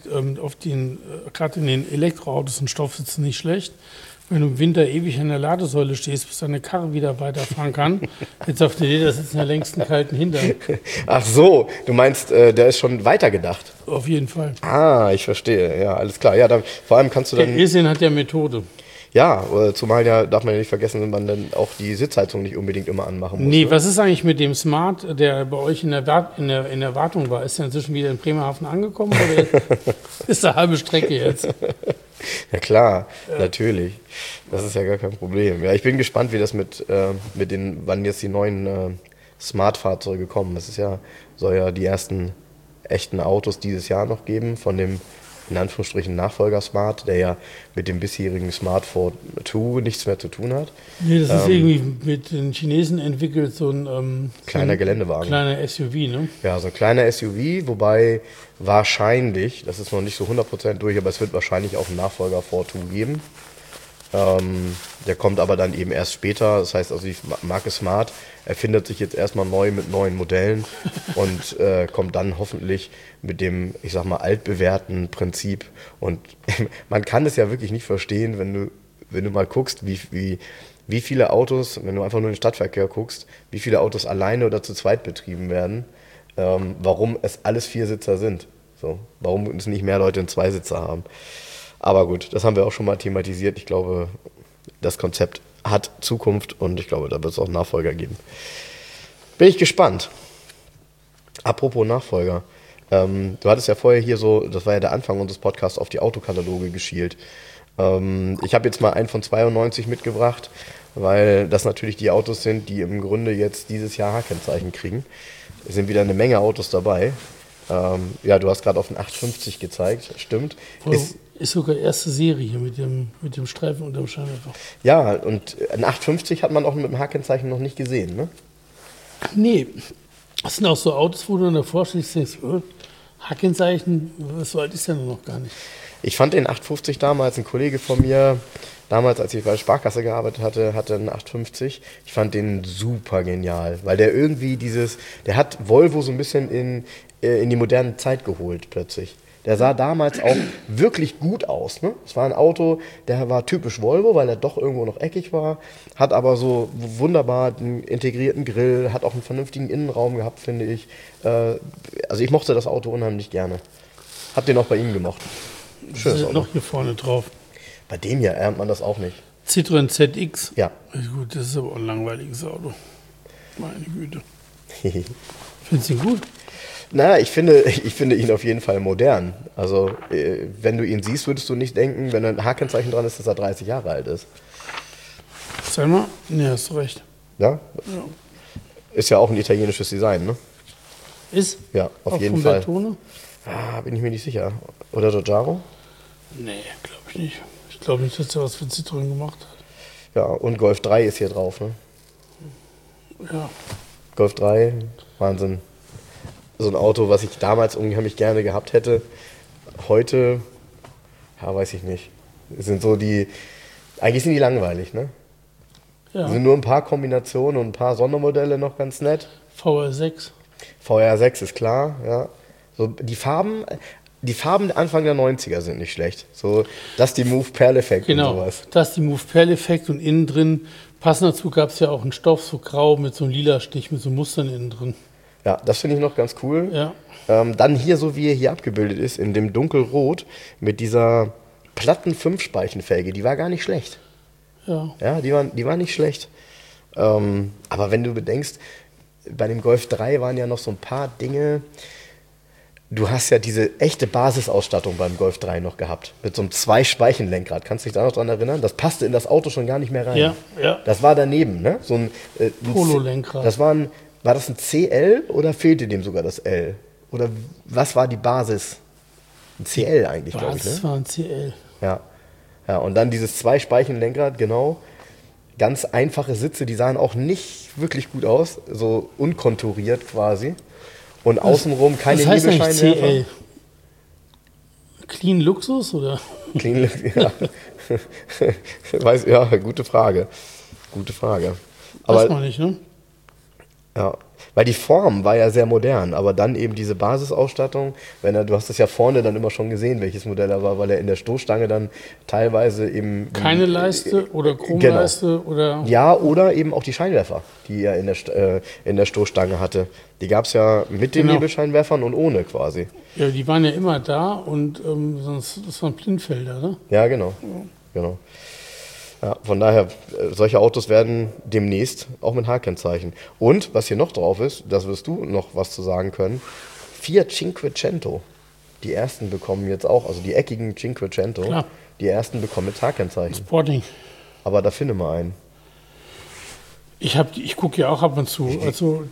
gerade in den Elektroautos sind Stoffsitze nicht schlecht. Wenn du im Winter ewig an der Ladesäule stehst, bis deine Karre wieder weiterfahren kann, jetzt auf der Ledersitz in der längsten kalten Hintern. Ach so, du meinst, der ist schon weitergedacht? Auf jeden Fall. Ah, ich verstehe, ja, alles klar. Ja, vor allem kannst du dann... Der Esin hat ja Methode. Ja, zumal ja, darf man ja nicht vergessen, wenn man dann auch die Sitzheizung nicht unbedingt immer anmachen muss. Nee, ne? Was ist eigentlich mit dem Smart, der bei euch in der Wartung war? Ist der inzwischen wieder in Bremerhaven angekommen oder ist da halbe Strecke jetzt? Ja klar, natürlich. Das ist ja gar kein Problem. Ja, ich bin gespannt, wie das wann jetzt die neuen Smart-Fahrzeuge kommen. Soll ja die ersten echten Autos dieses Jahr noch geben von dem in Anführungsstrichen Nachfolger Smart, der ja mit dem bisherigen Smart 4 nichts mehr zu tun hat. Nee, das ist irgendwie mit den Chinesen entwickelt, so ein kleiner Geländewagen. Kleiner SUV, ne? Ja, so ein kleiner SUV, wobei wahrscheinlich, das ist noch nicht so 100% durch, aber es wird wahrscheinlich auch einen Nachfolger 4 geben. Der kommt aber dann eben erst später. Das heißt also, die Marke Smart erfindet sich jetzt erstmal neu mit neuen Modellen und kommt dann hoffentlich mit dem, ich sag mal, altbewährten Prinzip. Und man kann es ja wirklich nicht verstehen, wenn du mal guckst, wie viele Autos, wenn du einfach nur in den Stadtverkehr guckst, wie viele Autos alleine oder zu zweit betrieben werden, warum es alles Viersitzer sind. So, warum es nicht mehr Leute in Zweisitzer haben. Aber gut, das haben wir auch schon mal thematisiert. Ich glaube, das Konzept hat Zukunft und ich glaube, da wird es auch Nachfolger geben. Bin ich gespannt. Apropos Nachfolger. Du hattest ja vorher hier so, das war ja der Anfang unseres Podcasts, auf die Autokataloge geschielt. Ich habe jetzt mal einen von 92 mitgebracht, weil das natürlich die Autos sind, die im Grunde jetzt dieses Jahr H-Kennzeichen kriegen. Es sind wieder eine Menge Autos dabei. Ja, du hast gerade auf den 850 gezeigt, stimmt. Ist sogar erste Serie hier mit dem Streifen unterm Scheinwerfer. Ja, und ein 850 hat man auch mit dem H-Kennzeichen noch nicht gesehen, ne? Nee, das sind auch so Autos, wo du davor stehst und denkst, H-Kennzeichen, so alt ist der noch gar nicht. Ich fand den 850 damals, ein Kollege von mir, damals, als ich bei der Sparkasse gearbeitet hatte einen 850. Ich fand den super genial, weil der irgendwie der hat Volvo so ein bisschen in die moderne Zeit geholt plötzlich. Der sah damals auch wirklich gut aus. Ne? Es war ein Auto, der war typisch Volvo, weil er doch irgendwo noch eckig war, hat aber so wunderbar einen integrierten Grill, hat auch einen vernünftigen Innenraum gehabt, finde ich. Also ich mochte das Auto unheimlich gerne. Hab den auch bei ihm gemocht. Schönes Auto. Noch hier vorne drauf. Bei dem hier ernt man das auch nicht. Citroën ZX? Ja. Gut, das ist aber ein langweiliges Auto. Meine Güte. Findest du ihn gut? Na, ich finde ihn auf jeden Fall modern. Also, wenn du ihn siehst, würdest du nicht denken, wenn ein H-Kennzeichen dran ist, dass er 30 Jahre alt ist. Sag mal, ja, hast du recht. Ja? Ja. Ist ja auch ein italienisches Design, ne? Ist? Ja, auf auch jeden Fall. Bertone? Bin ich mir nicht sicher. Oder Giugiaro? Nee, glaube ich nicht. Ich glaube nicht, dass er was für Citroën gemacht hat. Ja, und Golf 3 ist hier drauf, ne? Ja. Golf 3, Wahnsinn. So ein Auto, was ich damals unheimlich gerne gehabt hätte. Heute, ja, weiß ich nicht. Sind so eigentlich sind die langweilig, ne? Ja. Sind nur ein paar Kombinationen und ein paar Sondermodelle noch ganz nett. VR6. VR6 ist klar, ja. So, die Farben Anfang der 90er sind nicht schlecht. So, das die Move Perl-Effekt genau, und sowas. Das die Move Perl-Effekt und innen drin Passend dazu gab es ja auch einen Stoff, so grau mit so einem lila Stich, mit so Mustern innen drin. Ja, das finde ich noch ganz cool. Ja. Dann hier, so wie er hier abgebildet ist, in dem Dunkelrot mit dieser platten 5-Speichenfelge, die war gar nicht schlecht. Ja. Ja, die war nicht schlecht. Aber wenn du bedenkst, bei dem Golf 3 waren ja noch so ein paar Dinge. Du hast ja diese echte Basisausstattung beim Golf 3 noch gehabt. Mit so einem 2-Speichenlenkrad. Kannst du dich da noch dran erinnern? Das passte in das Auto schon gar nicht mehr rein. Ja, ja. Das war daneben, ne? So ein Polo-Lenkrad. War das ein CL oder fehlte dem sogar das L? Oder was war die Basis? Ein CL eigentlich, glaube ich, ne? Das war ein CL. Ja. Ja, und dann dieses 2-Speichenlenkrad, genau. Ganz einfache Sitze, die sahen auch nicht wirklich gut aus. So unkonturiert quasi. Und außenrum keine Was heißt eigentlich Nebelscheinwerfer. CL? Clean Luxus oder? Clean, ja. Ja, gute Frage. Gute Frage. Weiß man nicht, ne? Ja, weil die Form war ja sehr modern, aber dann eben diese Basisausstattung, du hast es ja vorne dann immer schon gesehen, welches Modell er war, weil er in der Stoßstange dann teilweise eben... Keine Leiste oder Chromleiste oder... Ja, oder eben auch die Scheinwerfer, die er in der Stoßstange hatte. Die gab es ja mit den Nebelscheinwerfern und ohne quasi. Ja, die waren ja immer da und sonst das waren Blindfelder, ne? Ja, genau. Genau. Ja, von daher, solche Autos werden demnächst auch mit H-Kennzeichen. Und, was hier noch drauf ist, das wirst du noch was zu sagen können, Fiat Cinquecento. Die ersten bekommen jetzt auch, also die eckigen Cinquecento, Klar. die ersten bekommen mit H-Kennzeichen. Sporting. Aber da finde mal einen. Ich gucke ja auch ab und zu, also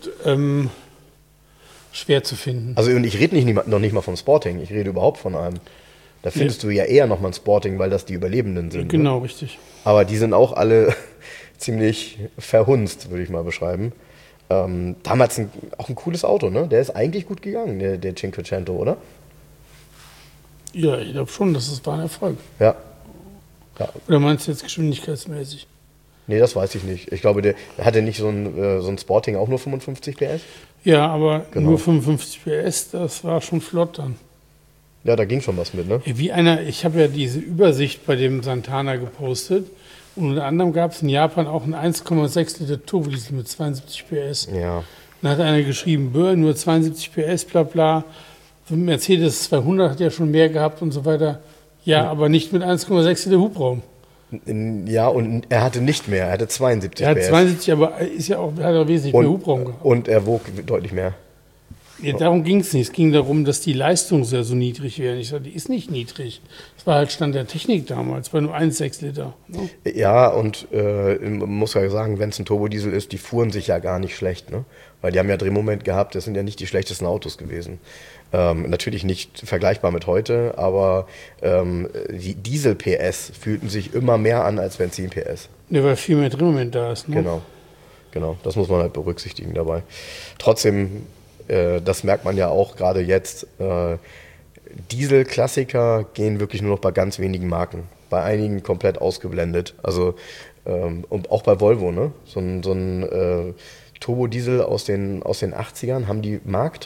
schwer zu finden. Also und ich rede noch nicht mal vom Sporting, ich rede überhaupt von einem. Da findest du ja eher nochmal ein Sporting, weil das die Überlebenden sind. Genau, ne? richtig. Aber die sind auch alle ziemlich verhunzt, würde ich mal beschreiben. Damals auch ein cooles Auto, ne? Der ist eigentlich gut gegangen, der Cinquecento, oder? Ja, ich glaube schon, das war ein Erfolg. Ja. Oder meinst du jetzt geschwindigkeitsmäßig? Nee, das weiß ich nicht. Ich glaube, der hatte nicht so ein Sporting auch nur 55 PS? Ja, aber Genau. nur 55 PS, das war schon flott dann. Ja, da ging schon was mit, ne? Ich habe ja diese Übersicht bei dem Santana gepostet. Und unter anderem gab es in Japan auch einen 1,6 Liter Turbodiesel mit 72 PS. Ja. Dann hat einer geschrieben, nur 72 PS, bla bla. Mercedes 200 hat ja schon mehr gehabt und so weiter. Ja, aber nicht mit 1,6 Liter Hubraum. Ja, und er hatte nicht mehr, er hatte 72 Er hat PS. 72, aber hat er wesentlich mehr Hubraum gehabt. Und er wog deutlich mehr. Ja, darum ging es nicht. Es ging darum, dass die Leistung so niedrig wäre. Ich sage, die ist nicht niedrig. Das war halt Stand der Technik damals, war nur 1,6 Liter. Ne? Ja, und man muss ja sagen, wenn es ein Turbodiesel ist, die fuhren sich ja gar nicht schlecht, ne? Weil die haben ja Drehmoment gehabt, das sind ja nicht die schlechtesten Autos gewesen. Natürlich nicht vergleichbar mit heute, aber die Diesel-PS fühlten sich immer mehr an als Benzin-PS. Ja, weil viel mehr Drehmoment da ist. Ne? Genau. Das muss man halt berücksichtigen dabei. Trotzdem, das merkt man ja auch gerade jetzt, Diesel-Klassiker gehen wirklich nur noch bei ganz wenigen Marken. Bei einigen komplett ausgeblendet. Also, und auch bei Volvo, ne? So ein Turbodiesel aus den 80ern, haben die Markt?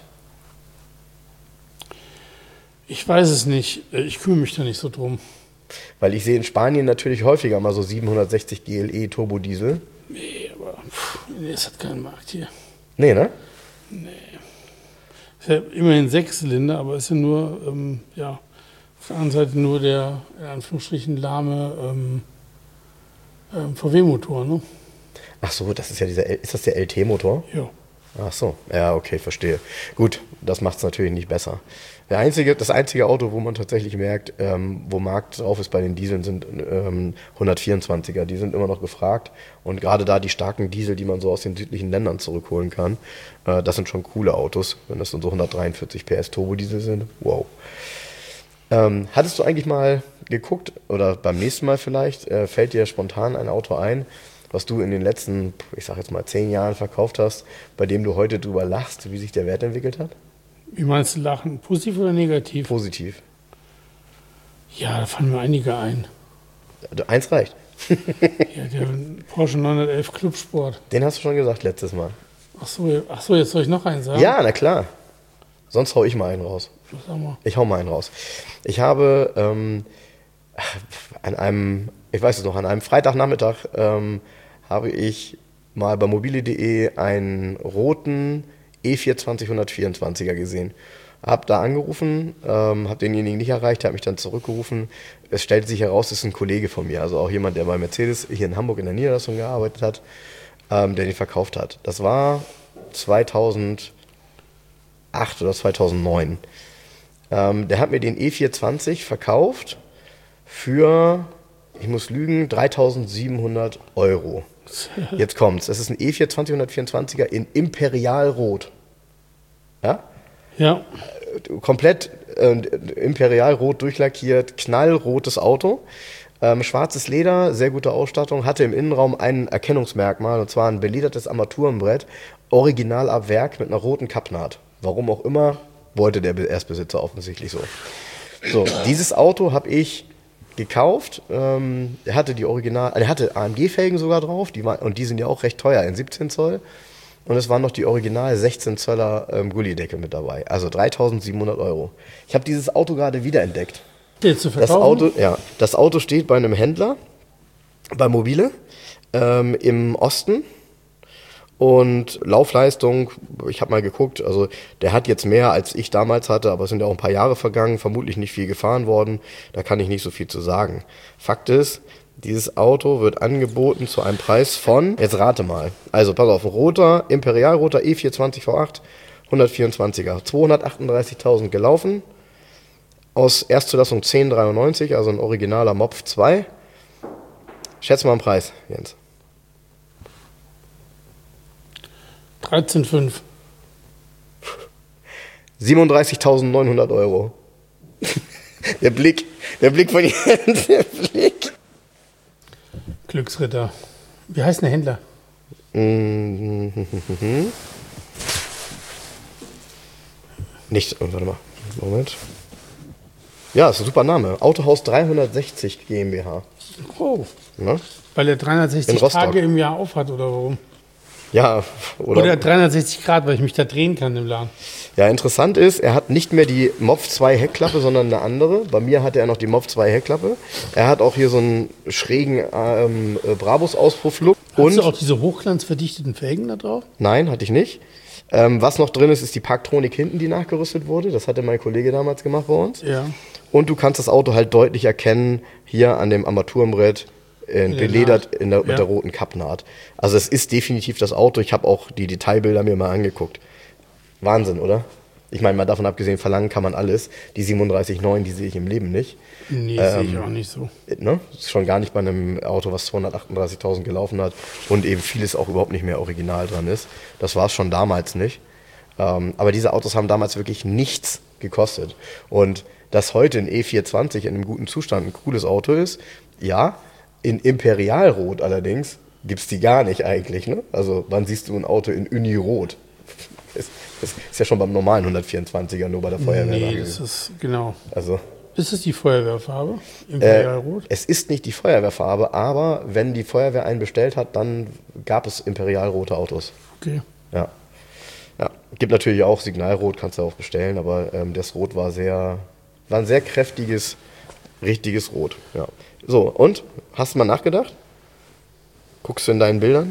Ich weiß es nicht. Ich kümmere mich da nicht so drum. Weil ich sehe in Spanien natürlich häufiger mal so 760 GLE Turbodiesel. Nee, aber es hat keinen Markt hier. Nee, ne? Ist ja immerhin 6-Zylinder, aber ist ja nur, auf der anderen Seite nur der, in Anführungsstrichen, lahme VW-Motor, ne? Ach so, das ist ja ist das der LT-Motor? Ja. Ach so, ja, okay, verstehe. Gut, das macht es natürlich nicht besser. Das einzige Auto, wo man tatsächlich merkt, wo Markt drauf ist bei den Dieseln, sind 124er. Die sind immer noch gefragt. Und gerade da die starken Diesel, die man so aus den südlichen Ländern zurückholen kann, das sind schon coole Autos. Wenn das dann so 143 PS Turbodiesel sind, wow. Hattest du eigentlich mal geguckt, oder beim nächsten Mal vielleicht, fällt dir spontan ein Auto ein, was du in den letzten, ich sag jetzt mal 10 Jahren verkauft hast, bei dem du heute drüber lachst, wie sich der Wert entwickelt hat? Wie meinst du lachen? Positiv oder negativ? Positiv. Ja, da fallen mir einige ein. Eins reicht. Ja, der Porsche 911 Clubsport. Den hast du schon gesagt letztes Mal. Ach so, jetzt soll ich noch einen sagen? Ja, na klar. Sonst hau ich mal einen raus. Sag mal. Ich hau mal einen raus. Ich habe an einem Freitagnachmittag habe ich mal bei mobile.de einen roten E420 124er gesehen. Hab da angerufen, habe denjenigen nicht erreicht, der hat mich dann zurückgerufen. Es stellte sich heraus, es ist ein Kollege von mir, also auch jemand, der bei Mercedes hier in Hamburg in der Niederlassung gearbeitet hat, der den verkauft hat. Das war 2008 oder 2009. Der hat mir den E420 verkauft für, ich muss lügen, 3.700 Euro. Jetzt kommt's. Das ist ein E420 124er in Imperialrot. Ja? Ja. Komplett Imperialrot durchlackiert, knallrotes Auto. Schwarzes Leder, sehr gute Ausstattung, hatte im Innenraum ein Erkennungsmerkmal, und zwar ein beledertes Armaturenbrett, original ab Werk mit einer roten Kappnaht. Warum auch immer, wollte der Erstbesitzer offensichtlich so. So, dieses Auto habe ich gekauft. Er hatte er hatte AMG-Felgen sogar drauf, und die sind ja auch recht teuer in 17 Zoll. Und es waren noch die original 16 Zöller Gullideckel mit dabei. Also 3.700 Euro. Ich habe dieses Auto gerade wiederentdeckt. Jetzt zu verkaufen? Das Auto steht bei einem Händler, bei Mobile, im Osten. Und Laufleistung, ich habe mal geguckt, also der hat jetzt mehr als ich damals hatte, aber es sind ja auch ein paar Jahre vergangen, vermutlich nicht viel gefahren worden, da kann ich nicht so viel zu sagen. Fakt ist, dieses Auto wird angeboten zu einem Preis von, jetzt rate mal, also pass auf, ein Imperialroter E420 V8, 124er, 238.000 gelaufen, aus Erstzulassung 10,93, also ein originaler Mopf 2. Schätz mal einen Preis, Jens. 13,5. 37.900 Euro. Der Blick von Jens, der Blick. Glücksritter. Wie heißt der Händler? Nicht, warte mal, Moment. Ja, ist ein super Name. Autohaus 360 GmbH. Oh. Ne? Weil er 360 Tage im Jahr aufhat, oder warum? Ja, oder 360 Grad, weil ich mich da drehen kann im Laden. Ja, interessant ist, er hat nicht mehr die Mopf 2 Heckklappe, sondern eine andere. Bei mir hatte er noch die Mopf 2 Heckklappe. Er hat auch hier so einen schrägen Brabus-Auspuff-Look. Hast du auch diese hochglanzverdichteten Felgen da drauf? Nein, hatte ich nicht. Was noch drin ist, ist die Parktronik hinten, die nachgerüstet wurde. Das hatte mein Kollege damals gemacht bei uns. Ja. Und du kannst das Auto halt deutlich erkennen, hier an dem Armaturenbrett, beledert mit der roten Kappnaht. Also es ist definitiv das Auto. Ich habe auch die Detailbilder mir mal angeguckt. Wahnsinn, oder? Ich meine, mal davon abgesehen, verlangen kann man alles. Die 37,9, die sehe ich im Leben nicht. Nee, sehe ich auch nicht so. Ne? Ist schon gar nicht bei einem Auto, was 238.000 gelaufen hat und eben vieles auch überhaupt nicht mehr original dran ist. Das war es schon damals nicht. Aber diese Autos haben damals wirklich nichts gekostet. Und dass heute ein E420 in einem guten Zustand ein cooles Auto ist, ja, in Imperialrot allerdings gibt es die gar nicht eigentlich. Ne? Also wann siehst du ein Auto in Unirot? Das ist ja schon beim normalen 124er, nur bei der Feuerwehr. Nee, das ist, genau. Also, ist es die Feuerwehrfarbe? Imperialrot? Es ist nicht die Feuerwehrfarbe, aber wenn die Feuerwehr einen bestellt hat, dann gab es imperialrote Autos. Okay. Ja. Gibt natürlich auch Signalrot, kannst du auch bestellen, aber das Rot war ein sehr kräftiges, richtiges Rot. Ja. So, und? Hast du mal nachgedacht? Guckst du in deinen Bildern?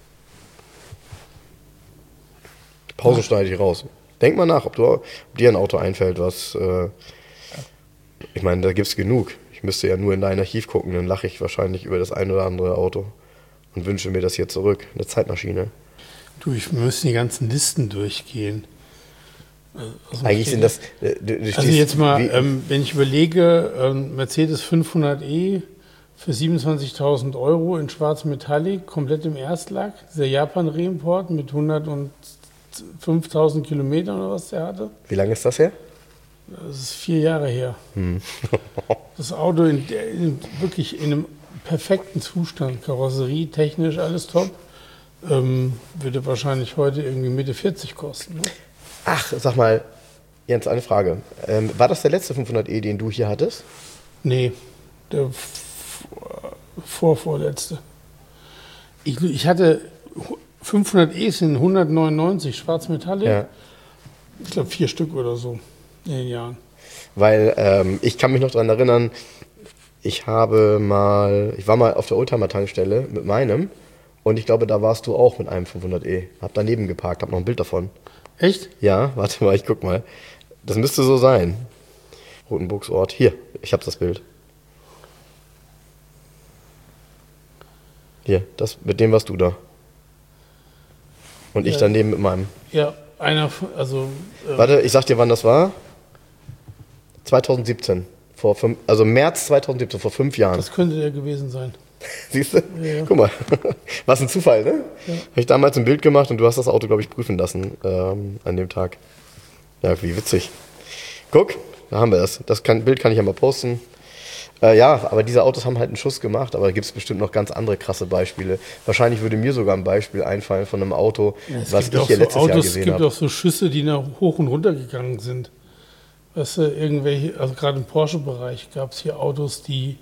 Pause schneide ich raus. Denk mal nach, ob dir ein Auto einfällt, was... ich meine, da gibt's genug. Ich müsste ja nur in dein Archiv gucken, dann lache ich wahrscheinlich über das ein oder andere Auto und wünsche mir das hier zurück. Eine Zeitmaschine. Du, wir müssen die ganzen Listen durchgehen. Eigentlich sind das... also jetzt mal, wenn ich überlege, Mercedes 500e für 27.000 Euro in schwarz Metallic, komplett im Erstlack, dieser Japan-Reimport mit 105.000 Kilometern oder was der hatte. Wie lange ist das her? Das ist 4 Jahre her. Das Auto wirklich in einem perfekten Zustand, Karosserie, technisch, alles top. Würde wahrscheinlich heute irgendwie Mitte 40 kosten. Ne? Ach, sag mal, Jens, eine Frage. War das der letzte 500e, den du hier hattest? Nee, der vorletzte. Ich hatte 500es in 199 Schwarz-Metallic. Ja. Ich glaube 4 Stück oder so in den Jahren. Weil ich kann mich noch daran erinnern, ich war mal auf der Oldtimer-Tankstelle mit meinem Und ich glaube, da warst du auch mit einem 500e. Hab daneben geparkt, hab noch ein Bild davon. Echt? Ja, warte mal, ich guck mal. Das müsste so sein. Rotenburgsort. Hier, ich hab das Bild. Hier, das, mit dem warst du da. Und ich daneben mit meinem. Ja, einer von, also... Warte, ich sag dir, wann das war. 2017. Also März 2017, vor 5 Jahren. Das könnte der gewesen sein. Siehst du? Ja. Guck mal. Was ein Zufall, ne? Ja. Habe ich damals ein Bild gemacht und du hast das Auto, glaube ich, prüfen lassen an dem Tag. Ja, wie witzig. Guck, da haben wir das. Bild kann ich ja mal posten. Ja, aber diese Autos haben halt einen Schuss gemacht, aber da gibt es bestimmt noch ganz andere krasse Beispiele. Wahrscheinlich würde mir sogar ein Beispiel einfallen von einem Auto, was ich hier letztes Jahr gesehen habe. Es gibt auch so Schüsse, die nach hoch und runter gegangen sind. Weißt du, irgendwelche, also gerade im Porsche-Bereich gab es hier Autos, die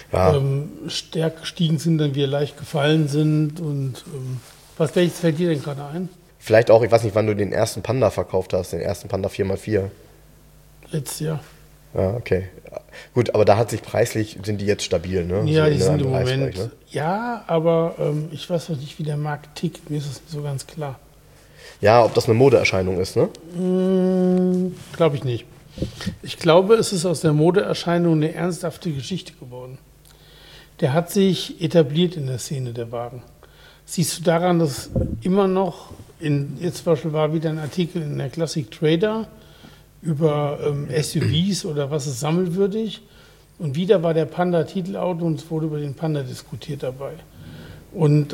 stärker gestiegen sind, dann wieder leicht gefallen sind. Und welches fällt dir denn gerade ein? Vielleicht auch, ich weiß nicht, wann du den ersten Panda verkauft hast, den ersten Panda 4x4. Letztes Jahr. Ja, okay. Gut, aber da hat sich preislich, sind die jetzt stabil, ne? Ja, so die sind im Preisbereich, Moment. ne? Ja, aber ich weiß noch nicht, wie der Markt tickt. Mir ist das nicht so ganz klar. Ja, ob das eine Modeerscheinung ist, ne? Glaube ich nicht. Ich glaube, es ist aus der Modeerscheinung eine ernsthafte Geschichte geworden. Der hat sich etabliert in der Szene, der Wagen. Siehst du daran, dass immer noch, jetzt zum Beispiel war wieder ein Artikel in der Classic Trader über SUVs oder was ist sammelwürdig. Und wieder war der Panda Titelauto und es wurde über den Panda diskutiert dabei. Und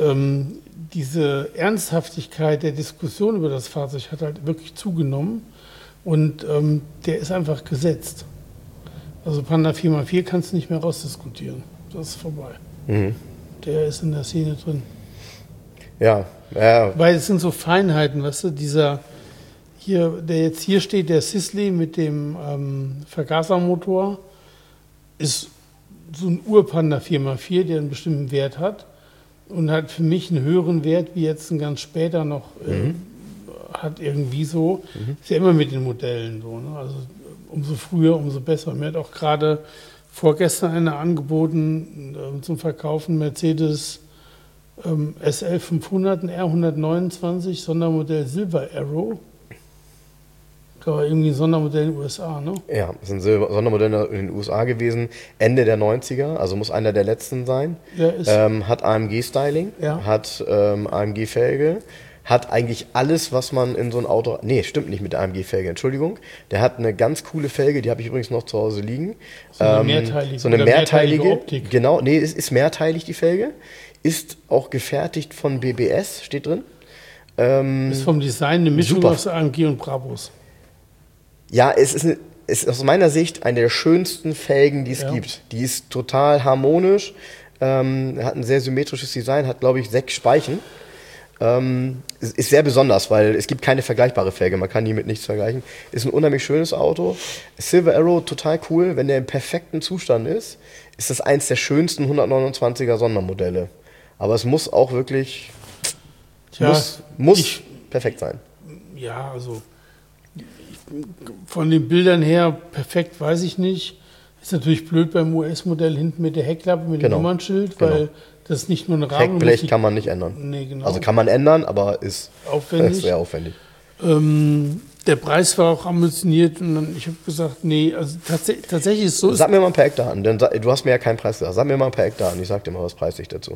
diese Ernsthaftigkeit der Diskussion über das Fahrzeug hat halt wirklich zugenommen. Und der ist einfach gesetzt. Also Panda 4x4 kannst du nicht mehr rausdiskutieren. Das ist vorbei. Mhm. Der ist in der Szene drin. Ja. Weil es sind so Feinheiten, weißt du, der jetzt hier steht, der Sisley mit dem Vergasermotor, ist so ein Ur-Panda 4x4, der einen bestimmten Wert hat und hat für mich einen höheren Wert, wie jetzt ein ganz später noch hat irgendwie so. Ist ja immer mit den Modellen so, ne? Also umso früher, umso besser. Mir hat auch gerade vorgestern einer angeboten zum Verkaufen Mercedes SL 500, ein R129, Sondermodell Silver Arrow. Da war irgendwie ein Sondermodell in den USA, ne? Ja, das ist ein Sondermodell in den USA gewesen, Ende der 90er, also muss einer der letzten sein. Ja, hat AMG-Styling, Ja. hat AMG-Felge, hat eigentlich alles, was man in so ein Auto... Nee, stimmt nicht mit der AMG-Felge, Entschuldigung. Der hat eine ganz coole Felge, die habe ich übrigens noch zu Hause liegen. So eine mehrteilige, so eine oder mehrteilige Optik. Genau, nee, es ist mehrteilig, die Felge. Ist auch gefertigt von BBS, steht drin. Ist vom Design eine Mischung super. aus AMG und Brabus. Ja, es ist aus meiner Sicht eine der schönsten Felgen, die es gibt. Die ist total harmonisch, hat ein sehr symmetrisches Design, hat, glaube ich, 6 Speichen. Ist sehr besonders, weil es gibt keine vergleichbare Felge, man kann die mit nichts vergleichen. Ist ein unheimlich schönes Auto. Silver Arrow, total cool, wenn der im perfekten Zustand ist das eins der schönsten 129er Sondermodelle. Aber es muss auch wirklich, muss perfekt sein. Ja, also von den Bildern her perfekt, weiß ich nicht. Ist natürlich blöd beim US-Modell hinten mit der Heckklappe, mit dem Nummernschild, weil das ist nicht nur ein Rahmen. Heckblech kann man nicht ändern. Nee, genau. Also kann man ändern, aber ist sehr aufwendig. Der Preis war auch ambitioniert und dann, ich habe gesagt, nee, also tatsächlich ist es so. Sag mir mal ein paar Eckdaten, denn du hast mir ja keinen Preis gesagt. Sag mir mal ein paar Eckdaten, ich sag dir mal, was preislich dazu.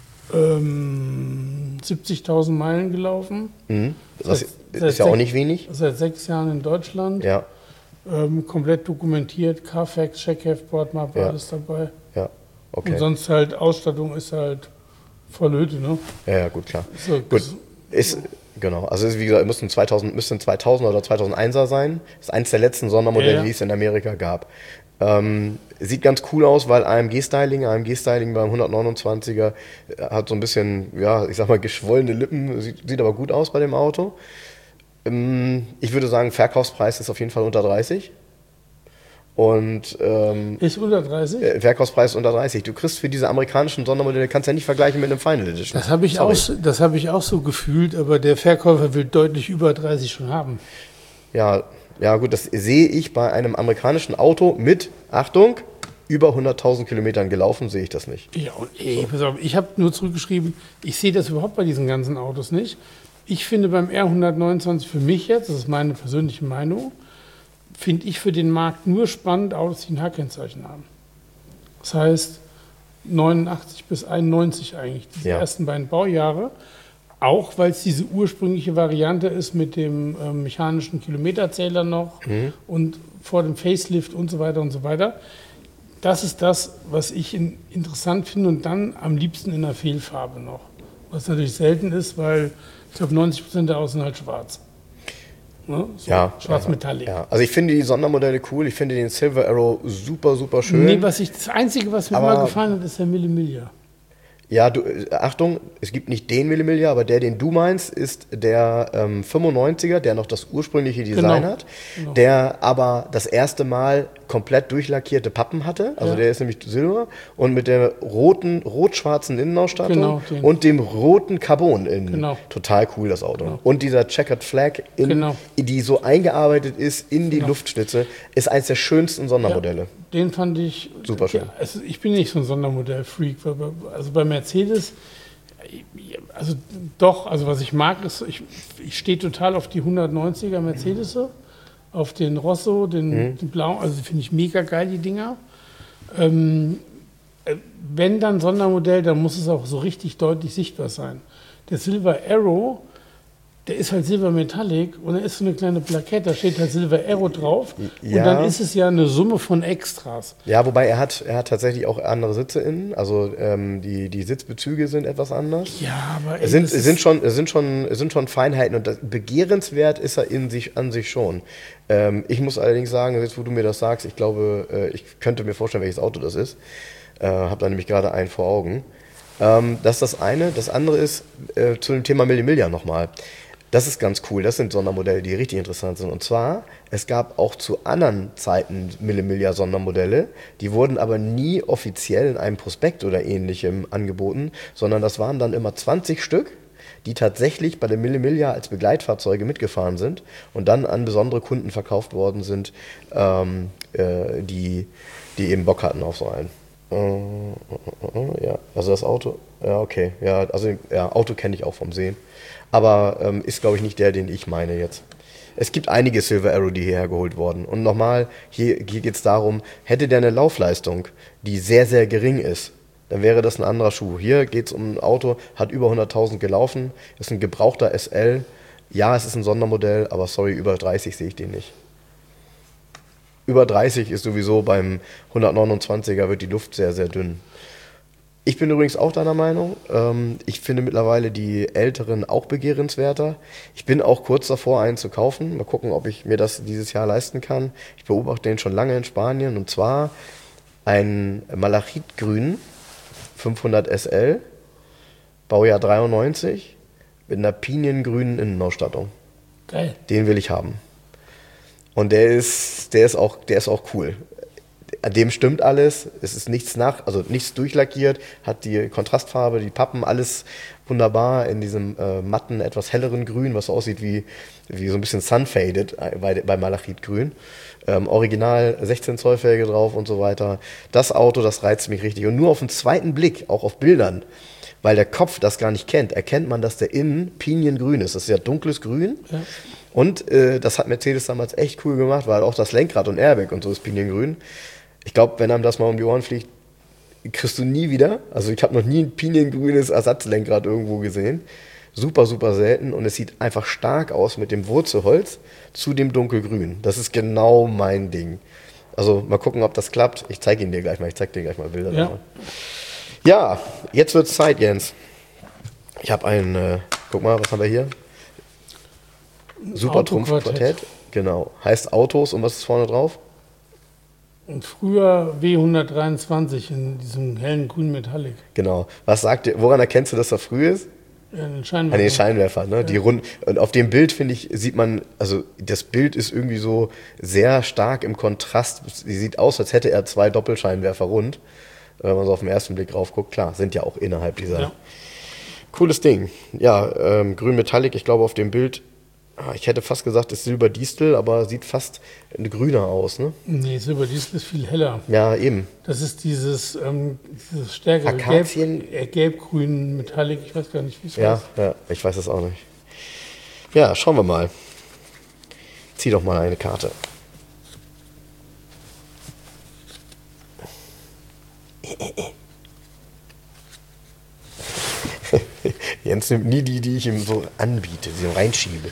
70.000 Meilen gelaufen. Das ist ja auch nicht wenig. Seit 6 Jahren in Deutschland. Ja. Komplett dokumentiert, Carfax, Checkheft, Bordmappe, alles dabei. Ja, okay. Und sonst halt Ausstattung ist halt voll Hütte, ne? Ja, gut, klar. So, gut, genau. Also wie gesagt, müsste ein 2000er oder 2001er sein. Das ist eins der letzten Sondermodelle, die es in Amerika gab. Sieht ganz cool aus, weil AMG-Styling beim 129er hat so ein bisschen, ja, ich sag mal, geschwollene Lippen, sieht aber gut aus bei dem Auto. Ich würde sagen, Verkaufspreis ist auf jeden Fall unter 30. Und ist unter 30? Verkaufspreis unter 30. Du kriegst für diese amerikanischen Sondermodelle, kannst ja nicht vergleichen mit einem Final Edition. Das habe ich auch so gefühlt, aber der Verkäufer will deutlich über 30 schon haben. Ja gut, das sehe ich bei einem amerikanischen Auto mit, Achtung, über 100.000 Kilometern gelaufen, sehe ich das nicht. Ja, und pass auf, ich habe nur zurückgeschrieben, ich sehe das überhaupt bei diesen ganzen Autos nicht. Ich finde beim R129 für mich jetzt, das ist meine persönliche Meinung, finde ich für den Markt nur spannend Autos, die ein H-Kennzeichen haben. Das heißt 89 bis 91 eigentlich, diese ersten beiden Baujahre. Auch weil es diese ursprüngliche Variante ist mit dem mechanischen Kilometerzähler noch und vor dem Facelift und so weiter und so weiter. Das ist das, was ich interessant finde und dann am liebsten in der Fehlfarbe noch. Was natürlich selten ist, weil ich glaube 90% der Autos sind halt schwarz. Ne? So schwarz Metallic. Ja. Also ich finde die Sondermodelle cool, ich finde den Silver Arrow super, super schön. Nee, das Einzige, was mir immer gefallen hat, ist der Millimilia. Ja, Achtung, es gibt nicht den Millimilia, aber der, den du meinst, ist der 95er, der noch das ursprüngliche Design hat, der aber das erste Mal komplett durchlackierte Pappen hatte, also der ist nämlich Silber und mit der rot-schwarzen Innenausstattung und dem roten Carbon innen. Total cool, das Auto. Und dieser Checkered Flag, die so eingearbeitet ist in die Luftschlitze, ist eines der schönsten Sondermodelle. Ja, den fand ich super schön. Ja, also ich bin nicht so ein Sondermodell-Freak, also bei Mercedes, also was ich mag, ist, ich stehe total auf die 190er Mercedes, auf den Rosso, den blauen, also finde ich mega geil, die Dinger. Wenn dann Sondermodell, dann muss es auch so richtig deutlich sichtbar sein. Der Silver Arrow, der ist halt Silber Metallic und da ist so eine kleine Plakette, da steht halt Silver Arrow drauf und dann ist es ja eine Summe von Extras. Ja, wobei er hat tatsächlich auch andere Sitze innen, also die Sitzbezüge sind etwas anders. Ja, aber es sind schon Feinheiten und begehrenswert ist er an sich schon. Ich muss allerdings sagen, jetzt wo du mir das sagst, ich glaube, ich könnte mir vorstellen, welches Auto das ist. Habe da nämlich gerade einen vor Augen. Das ist das eine. Das andere ist zu dem Thema Millimilia nochmal. Das ist ganz cool, das sind Sondermodelle, die richtig interessant sind. Und zwar, es gab auch zu anderen Zeiten Millimilia-Sondermodelle, die wurden aber nie offiziell in einem Prospekt oder ähnlichem angeboten, sondern das waren dann immer 20 Stück, die tatsächlich bei der Millimilia als Begleitfahrzeuge mitgefahren sind und dann an besondere Kunden verkauft worden sind, die eben Bock hatten auf so einen. Ja, also das Auto, ja, okay, ja, also ja, Auto kenne ich auch vom Sehen. Aber ist, glaube ich, nicht der, den ich meine jetzt. Es gibt einige Silver Arrow, die hierher geholt wurden. Und nochmal, hier geht es darum, hätte der eine Laufleistung, die sehr, sehr gering ist, dann wäre das ein anderer Schuh. Hier geht es um ein Auto, hat über 100.000 gelaufen, ist ein gebrauchter SL. Ja, es ist ein Sondermodell, aber sorry, über 30 sehe ich den nicht. Über 30 ist sowieso beim 129er wird die Luft sehr, sehr dünn. Ich bin übrigens auch deiner Meinung. Ich finde mittlerweile die älteren auch begehrenswerter. Ich bin auch kurz davor, einen zu kaufen. Mal gucken, ob ich mir das dieses Jahr leisten kann. Ich beobachte den schon lange in Spanien. Und zwar einen Malachitgrün 500 SL, Baujahr 93, mit einer piniengrünen Innenausstattung. Geil. Den will ich haben. Und der ist auch cool. An dem stimmt alles, es ist nichts durchlackiert, hat die Kontrastfarbe, die Pappen, alles wunderbar in diesem matten, etwas helleren Grün, was so aussieht wie so ein bisschen Sunfaded bei Malachitgrün. Original 16 Zoll Felge drauf und so weiter. Das Auto, das reizt mich richtig. Und nur auf den zweiten Blick, auch auf Bildern, weil der Kopf das gar nicht kennt, erkennt man, dass der innen piniengrün ist. Das ist ja dunkles Grün. Ja. Und das hat Mercedes damals echt cool gemacht, weil auch das Lenkrad und Airbag und so ist piniengrün. Ich glaube, wenn einem das mal um die Ohren fliegt, kriegst du nie wieder. Also ich habe noch nie ein piniengrünes Ersatzlenkrad irgendwo gesehen. Super, super selten und es sieht einfach stark aus mit dem Wurzelholz zu dem dunkelgrün. Das ist genau mein Ding. Also mal gucken, ob das klappt. Ich zeige dir gleich mal Bilder. Ja, ja, jetzt wird's Zeit, Jens. Ich habe guck mal, was haben wir hier? Super Trumpf-Quartett. Genau. Heißt Autos und was ist vorne drauf? Und früher W123 in diesem hellen grünen Metallic. Genau. Woran erkennst du, dass er früh ist? Ja, den Scheinwerfer. An den Scheinwerfer, ne? Ja. Und auf dem Bild, finde ich, sieht man, also das Bild ist irgendwie so sehr stark im Kontrast. Sie sieht aus, als hätte er 2 Doppelscheinwerfer rund. Wenn man so auf den ersten Blick drauf guckt, klar, sind ja auch innerhalb dieser. Ja. Cooles Ding. Ja, grün Metallic, ich glaube auf dem Bild Ich hätte fast gesagt, es ist Silberdistel, aber sieht fast grüner aus, ne? Nee, Silberdiesel ist viel heller. Ja, eben. Das ist dieses stärkere Akazien. Gelb-grün Metallic, ich weiß gar nicht, wie es Ja, heißt. ja, ich weiß es auch nicht. Ja, schauen wir mal. Zieh doch mal eine Karte. Jens nimmt nie die ich ihm so anbiete, sie ihm reinschiebe.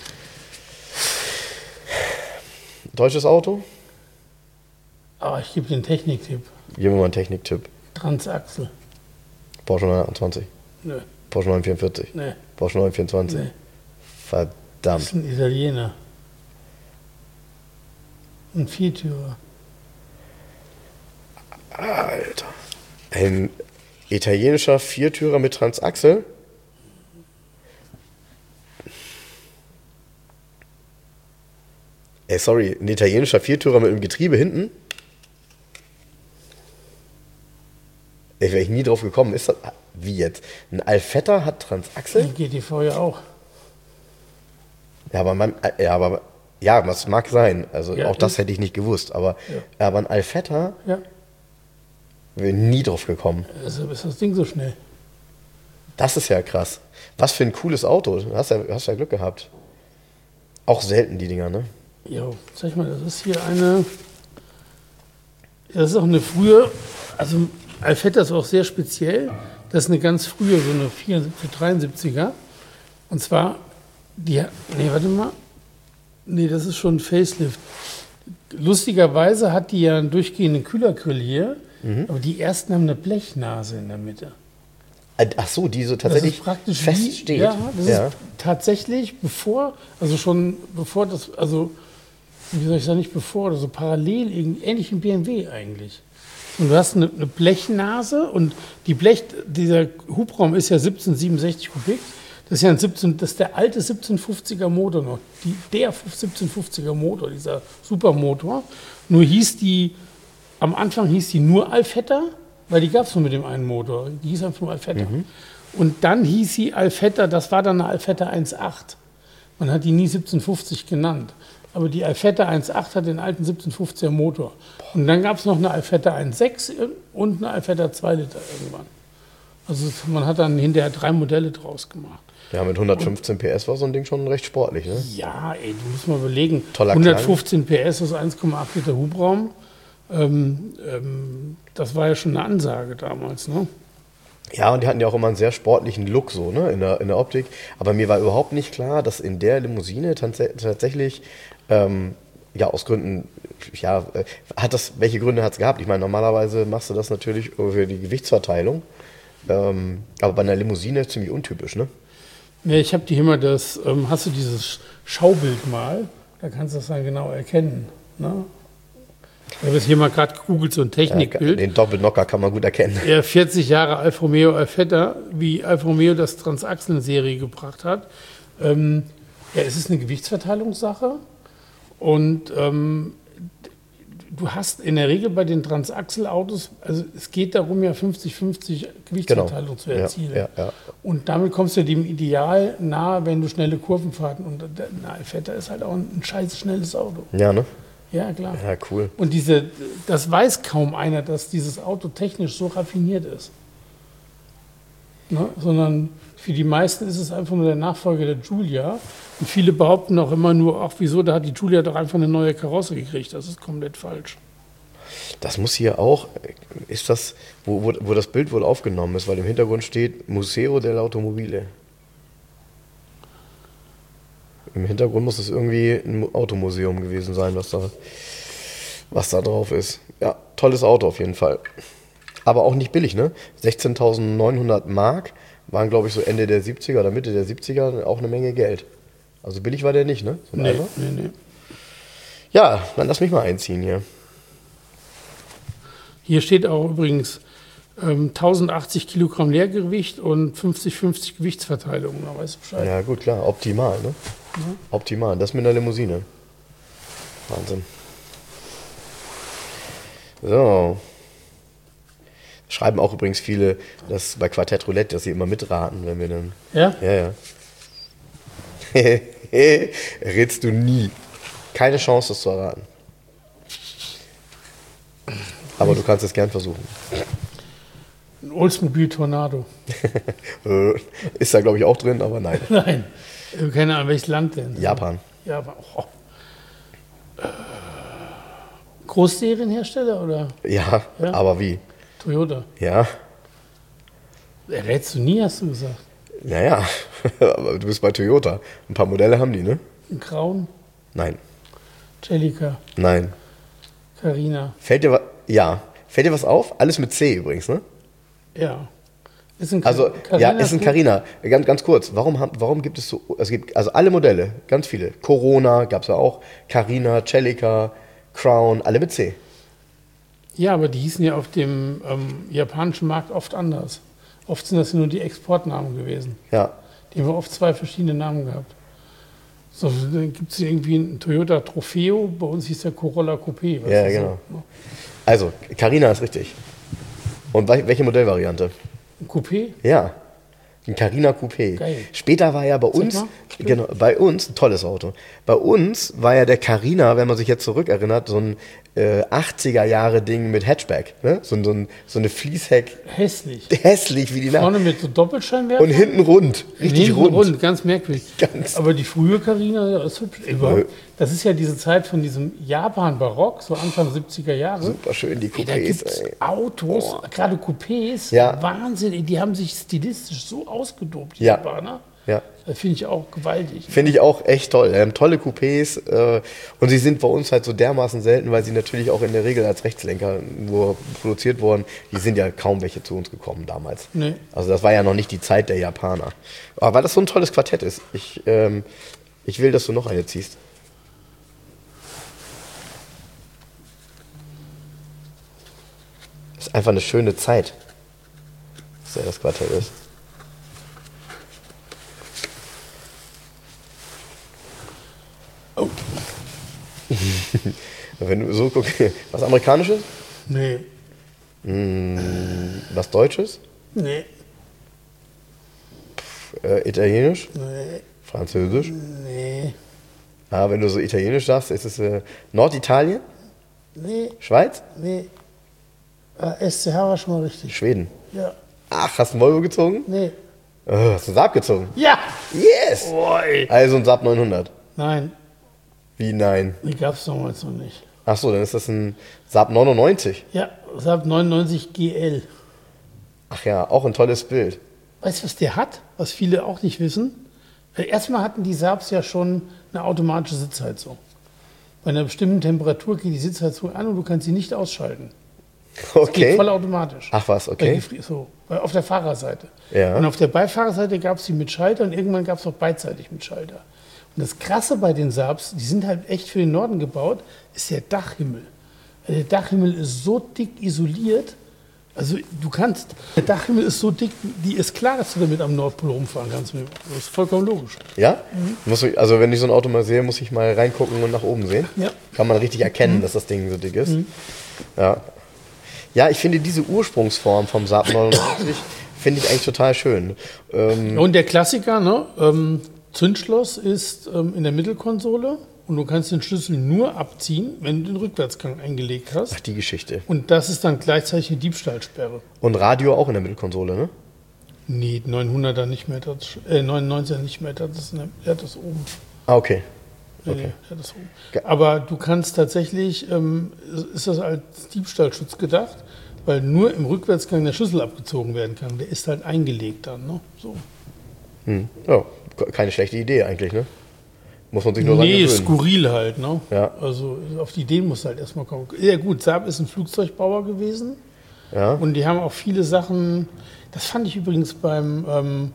Deutsches Auto? Aber ich gebe den Techniktipp. Geben wir mal einen Techniktipp. Transaxle. Porsche 928, Nö, Porsche 944, nee, Porsche 924. nee. Das Verdammt. ist ein Italiener. Ein Viertürer. Alter. Ein italienischer Viertürer mit Transaxel? Sorry, ein italienischer Viertürer mit einem Getriebe hinten? Wäre ich nie drauf gekommen. Ist das, wie jetzt? Ein Alfetta hat Transaxel? Die GTV ja auch. Ja, das mag sein. Also Ja, auch das ist- hätte ich nicht gewusst. Aber ein Alfetta Ja, wäre ich nie drauf gekommen. deshalb ist das Ding so schnell. Das ist ja krass. Was für ein cooles Auto. Hast ja Glück gehabt. Auch selten die Dinger, ne? Jo, sag mal, das ist hier eine. Das ist auch eine frühe. Also Alfetta ist auch sehr speziell. Das ist eine ganz frühe, so eine 74, 73er. Und zwar, warte mal. Nee, das ist schon ein Facelift. Lustigerweise hat die ja einen durchgehenden Kühlergrill hier, aber die ersten haben eine Blechnase in der Mitte. Ach so, die so Das tatsächlich ist praktisch feststeht. Ja, das Ja. ist tatsächlich bevor das, also wie soll ich sagen, nicht bevor, oder so parallel, ähnlich wie BMW eigentlich. Und du hast eine Blechnase und dieser Hubraum ist ja 1767 Kubik. Das ist ja das ist der alte 1750er Motor noch, der 1750er Motor, dieser Supermotor. Nur am Anfang hieß die nur Alfetta, weil die gab es nur mit dem einen Motor. Die hieß einfach nur Alfetta. Und dann hieß sie Alfetta, das war dann eine Alfetta 1.8. Man hat die nie 1750 genannt. Aber die Alfetta 1.8 hat den alten 1750er Motor. Und dann gab es noch eine Alfetta 1.6 und eine Alfetta 2 Liter irgendwann. Also man hat dann hinterher 3 Modelle draus gemacht. Ja, mit 115 PS war so ein Ding schon recht sportlich, ne? Ja, ey, du musst mal überlegen. Toller 115 PS ist 1,8 Liter Hubraum. Das war ja schon eine Ansage damals, ne? Ja, und die hatten ja auch immer einen sehr sportlichen Look so, ne, in der Optik. Aber mir war überhaupt nicht klar, dass in der Limousine tatsächlich, aus Gründen, welche Gründe hat es gehabt? Ich meine, normalerweise machst du das natürlich für die Gewichtsverteilung. Aber bei einer Limousine ziemlich untypisch, ne? Ja, ich habe die immer hast du dieses Schaubild mal, da kannst du das dann genau erkennen, ne? Ich habe jetzt hier mal gerade gegoogelt, so ein Technikbild. Den Doppelnocker kann man gut erkennen. Ja, 40 Jahre Alfa Romeo Alfetta, wie Alfa Romeo das Transaxle in Serie gebracht hat. Es ist eine Gewichtsverteilungssache und du hast in der Regel bei den Transaxle-Autos, also es geht darum, ja 50-50 Gewichtsverteilung zu erzielen. Ja. Und damit kommst du dem Ideal nahe, wenn du schnelle Kurvenfahrten und ein Alfetta ist halt auch ein scheiß schnelles Auto. Ja, ne? Ja, klar. Ja, cool. Und das weiß kaum einer, dass dieses Auto technisch so raffiniert ist. Ne? Sondern für die meisten ist es einfach nur der Nachfolger der Giulia. Und viele behaupten auch immer nur, ach wieso, da hat die Giulia doch einfach eine neue Karosse gekriegt. Das ist komplett falsch. Das muss hier auch, ist das, wo das Bild wohl aufgenommen ist, weil im Hintergrund steht Museo dell'Automobile. Im Hintergrund muss es irgendwie ein Automuseum gewesen sein, was da drauf ist. Ja, tolles Auto auf jeden Fall. Aber auch nicht billig, ne? 16.900 Mark waren, glaube ich, so Ende der 70er oder Mitte der 70er auch eine Menge Geld. Also billig war der nicht, ne? So ein Eimer. Nee. Ja, dann lass mich mal einziehen hier. Hier steht auch übrigens 1080 Kilogramm Leergewicht und 50-50 Gewichtsverteilung. Da weißt du Bescheid. Ja, gut, klar. Optimal, ne? Ja. Optimal. Das mit einer Limousine. Wahnsinn. So. Schreiben auch übrigens viele, dass bei Quartett Roulette, dass sie immer mitraten, wenn wir dann. Ja? Ja. Rätst du nie. Keine Chance, das zu erraten. Aber du kannst es gern versuchen. Ein Oldsmobile Tornado. Ist da, glaube ich, auch drin, aber nein. Nein. Keine Ahnung, welches Land denn? Japan. Japan. Oh. Großserienhersteller oder Ja, Ja? aber wie? Toyota? Ja, Rätst du nie, hast du gesagt. naja, aber du bist bei Toyota. Ein paar Modelle haben die, ne? Ein Grauen, Nein, Celica, nein. Carina. Fällt dir was auf? Alles mit C übrigens, ne? Ja. Ist ein Also, Carina ja, ist ein Carina. Ganz kurz, warum gibt es so, es gibt also alle Modelle, ganz viele. Corona gab es ja auch, Carina, Celica, Crown, alle mit C. Ja, aber die hießen ja auf dem japanischen Markt oft anders. Oft sind das ja nur die Exportnamen gewesen. Ja, Die haben oft zwei verschiedene Namen gehabt. So, dann gibt es irgendwie einen Toyota Trofeo, bei uns hieß der Corolla Coupé. weißt Ja, du, genau. So, ne? also, Carina ist richtig. Und welche Modellvariante? Ein Coupé? Ja, ein Carina Coupé. Geil. Später war ja bei uns, mal. genau, bei uns, ein tolles Auto. Bei uns war ja der Carina, wenn man sich jetzt zurückerinnert, so ein 80er-Jahre-Ding mit Hatchback. Ne? So eine Fließheck, Hässlich. hässlich wie die Nacht. Vorne mit so Doppelscheinwerfer. Und hinten rund, richtig Hinten rund. ganz merkwürdig. Ganz- Aber die frühe Carina ja, ist hübsch. Das ist ja diese Zeit von diesem Japan-Barock, so Anfang 70er Jahre. Super schön, die Ey, da gibt Coupés. es ey. Autos, gerade Coupés, Ja. Wahnsinn, die haben sich stilistisch so ausgedobt, die Ja. Japaner. Ja. Das finde ich auch gewaltig. Finde ich auch echt toll. Die haben tolle Coupés und sie sind bei uns halt so dermaßen selten, weil sie natürlich auch in der Regel als Rechtslenker nur produziert wurden. Die sind ja kaum welche zu uns gekommen damals. Nee. Also das war ja noch nicht die Zeit der Japaner. Aber weil das so ein tolles Quartett ist, ich will, dass du noch eine ziehst. Das ist einfach eine schöne Zeit, dass ja das Quartett ist. Oh. Wenn du so guckst, was Amerikanisches, Nee, was Deutsches, nee, Italienisch, nee, Französisch. nee, Ah, wenn du so Italienisch sagst, ist es Norditalien, nee, Schweiz, nee. SCH war schon mal richtig. Schweden. Ja, Ach, hast du einen Volvo gezogen? nee. Hast du einen Saab gezogen? Ja! Yes! Oh, ey. Also ein Saab 900. Nein, Wie nein? die gab es damals noch nicht. Ach so, dann ist das ein Saab 99. Ja, Saab 99 GL. Ach ja, auch ein tolles Bild. Weißt du, was der hat? Was viele auch nicht wissen? Erstmal hatten die Saabs ja schon eine automatische Sitzheizung. Bei einer bestimmten Temperatur geht die Sitzheizung an und du kannst sie nicht ausschalten. Geht Okay. vollautomatisch. Ach was, okay. Auf der Fahrerseite. Ja. Und auf der Beifahrerseite gab es die mit Schalter und irgendwann gab es auch beidseitig mit Schalter. Und das Krasse bei den Saabs, die sind halt echt für den Norden gebaut, ist der Dachhimmel. Der Dachhimmel ist so dick isoliert, also der Dachhimmel ist so dick, die ist klar, dass du damit am Nordpol rumfahren kannst. Das ist vollkommen logisch. Ja? Also wenn ich so ein Auto mal sehe, muss ich mal reingucken und nach oben sehen. Ja. Kann man richtig erkennen, dass das Ding so dick ist. Ja. Ja, ich finde diese Ursprungsform vom Saab 99 finde ich eigentlich total schön. Und der Klassiker, ne? Zündschloss ist in der Mittelkonsole und du kannst den Schlüssel nur abziehen, wenn du den Rückwärtsgang eingelegt hast. Ach, die Geschichte. Und das ist dann gleichzeitig eine Diebstahlsperre. Und Radio auch in der Mittelkonsole, ne? Nee, 900er nicht mehr, 99er nicht mehr, der hat das oben. Ah, okay. Nee, Okay. der hat das oben. Aber du kannst tatsächlich, ist das als Diebstahlschutz gedacht, weil nur im Rückwärtsgang der Schlüssel abgezogen werden kann. Der ist halt eingelegt dann, ne? So. Ja, keine schlechte Idee eigentlich, ne? Muss man sich nur Nee, dran gewöhnen. skurril halt, ne? Ja. Also auf die Ideen muss halt erstmal kommen. Ja gut, Saab ist ein Flugzeugbauer gewesen. Ja. Und die haben auch viele Sachen, das fand ich übrigens beim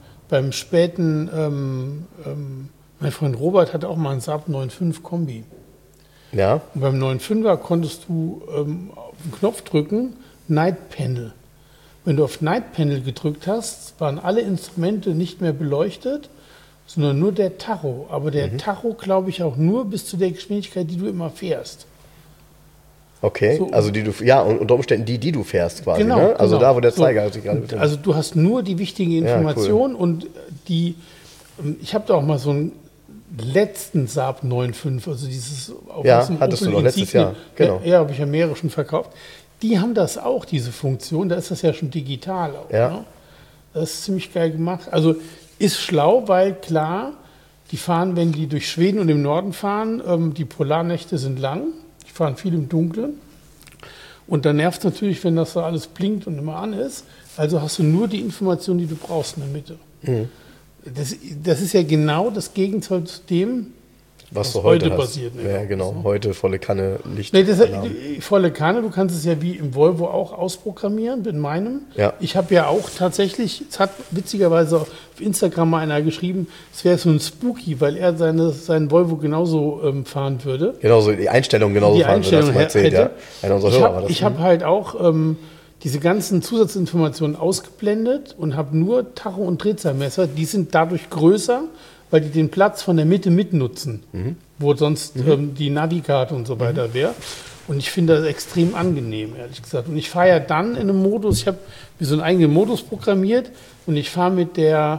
späten, mein Freund Robert hatte auch mal einen Saab 9.5 Kombi. Ja. Und beim 9.5er konntest du auf den Knopf drücken, Night Panel. Wenn du auf Night Panel gedrückt hast, waren alle Instrumente nicht mehr beleuchtet, sondern nur der Tacho. Aber der Tacho, glaube ich, auch nur bis zu der Geschwindigkeit, die du immer fährst. Okay. So. Also und unter Umständen die du fährst quasi, Genau, ne? Also genau. da, wo der So. Zeiger sich gerade befindet. Also du hast nur die wichtige Ja, Information und ich habe da auch mal so ein letzten Saab 9.5, also dieses auf Ja, diesem hattest du Opel noch letztes Insignia. Jahr, genau. Ja, habe ich ja mehrere schon verkauft. Die haben das auch, diese Funktion, da ist das ja schon digital auch. Ja. Ne? Das ist ziemlich geil gemacht. Also ist schlau, weil klar, die fahren, wenn die durch Schweden und im Norden fahren, die Polarnächte sind lang, die fahren viel im Dunkeln. Und dann nervt es natürlich, wenn das so alles blinkt und immer an ist. Also hast du nur die Information, die du brauchst in der Mitte. Mhm. Das ist ja genau das Gegenteil zu dem, Was du heute hast. passiert. Ne? Ja, genau. Heute volle Kanne Licht. Nee, die volle Kanne, du kannst es ja wie im Volvo auch ausprogrammieren, in meinem. Ja. Ich habe ja auch tatsächlich, es hat witzigerweise auf Instagram mal einer geschrieben, es wäre so ein Spooky, weil er seinen Volvo genauso fahren würde. Genauso, die Einstellung genauso Die fahren, Einstellung hast du mal erzählt, hätte. ja. Einer unserer Hörer war das. Ich habe halt auch diese ganzen Zusatzinformationen ausgeblendet und habe nur Tacho- und Drehzahlmesser. Die sind dadurch größer, weil die den Platz von der Mitte mitnutzen, wo sonst die Navikarte und so weiter wäre. Und ich finde das extrem angenehm, ehrlich gesagt. Und ich fahre ja dann in einem Modus, ich habe mir so einen eigenen Modus programmiert und ich fahre mit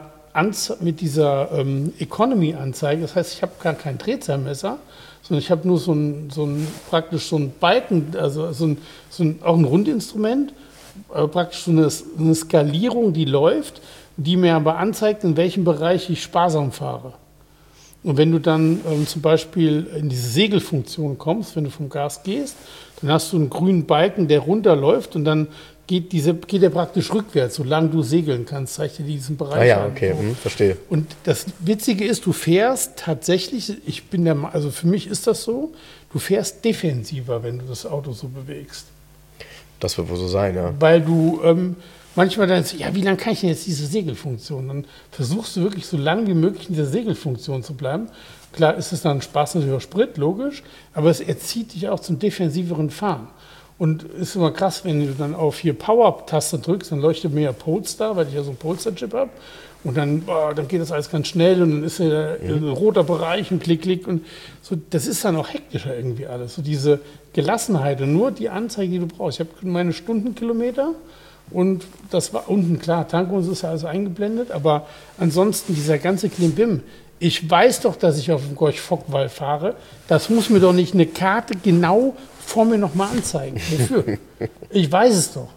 dieser Economy-Anzeige. Das heißt, ich habe gar kein Drehzahlmesser, sondern ich habe nur praktisch so ein Balken, also auch ein Rundinstrument, praktisch so eine Skalierung, die läuft, die mir aber anzeigt, in welchem Bereich ich sparsam fahre. Und wenn du dann zum Beispiel in diese Segelfunktion kommst, wenn du vom Gas gehst, dann hast du einen grünen Balken, der runterläuft und dann geht der praktisch rückwärts, solange du segeln kannst, zeigt dir diesen Bereich Ah ja, an. okay, verstehe. Und das Witzige ist, du fährst tatsächlich, also für mich ist das so, du fährst defensiver, wenn du das Auto so bewegst. Das wird wohl so sein, ja. Weil du manchmal denkst, ja, wie lange kann ich denn jetzt diese Segelfunktion? Dann versuchst du wirklich so lange wie möglich in dieser Segelfunktion zu bleiben. Klar ist es dann Spaß natürlich auch Sprit, logisch, aber es erzieht dich auch zum defensiveren Fahren. Und ist immer krass, wenn du dann auf hier Power-Taste drückst, dann leuchtet mir ja Polestar, weil ich ja so einen Polestar-Chip habe. Und dann geht das alles ganz schnell und dann ist ja ein roter Bereich und klick, klick. Und so, das ist dann auch hektischer irgendwie alles. So diese Gelassenheit und nur die Anzeige, die du brauchst. Ich habe meine Stundenkilometer und das war unten, klar, Tank und so ist ja alles eingeblendet, aber ansonsten dieser ganze Klimbim. Ich weiß doch, dass ich auf dem Gorch Fock-Wall fahre. Das muss mir doch nicht eine Karte genau vor mir nochmal anzeigen. Wofür? Ich weiß es doch.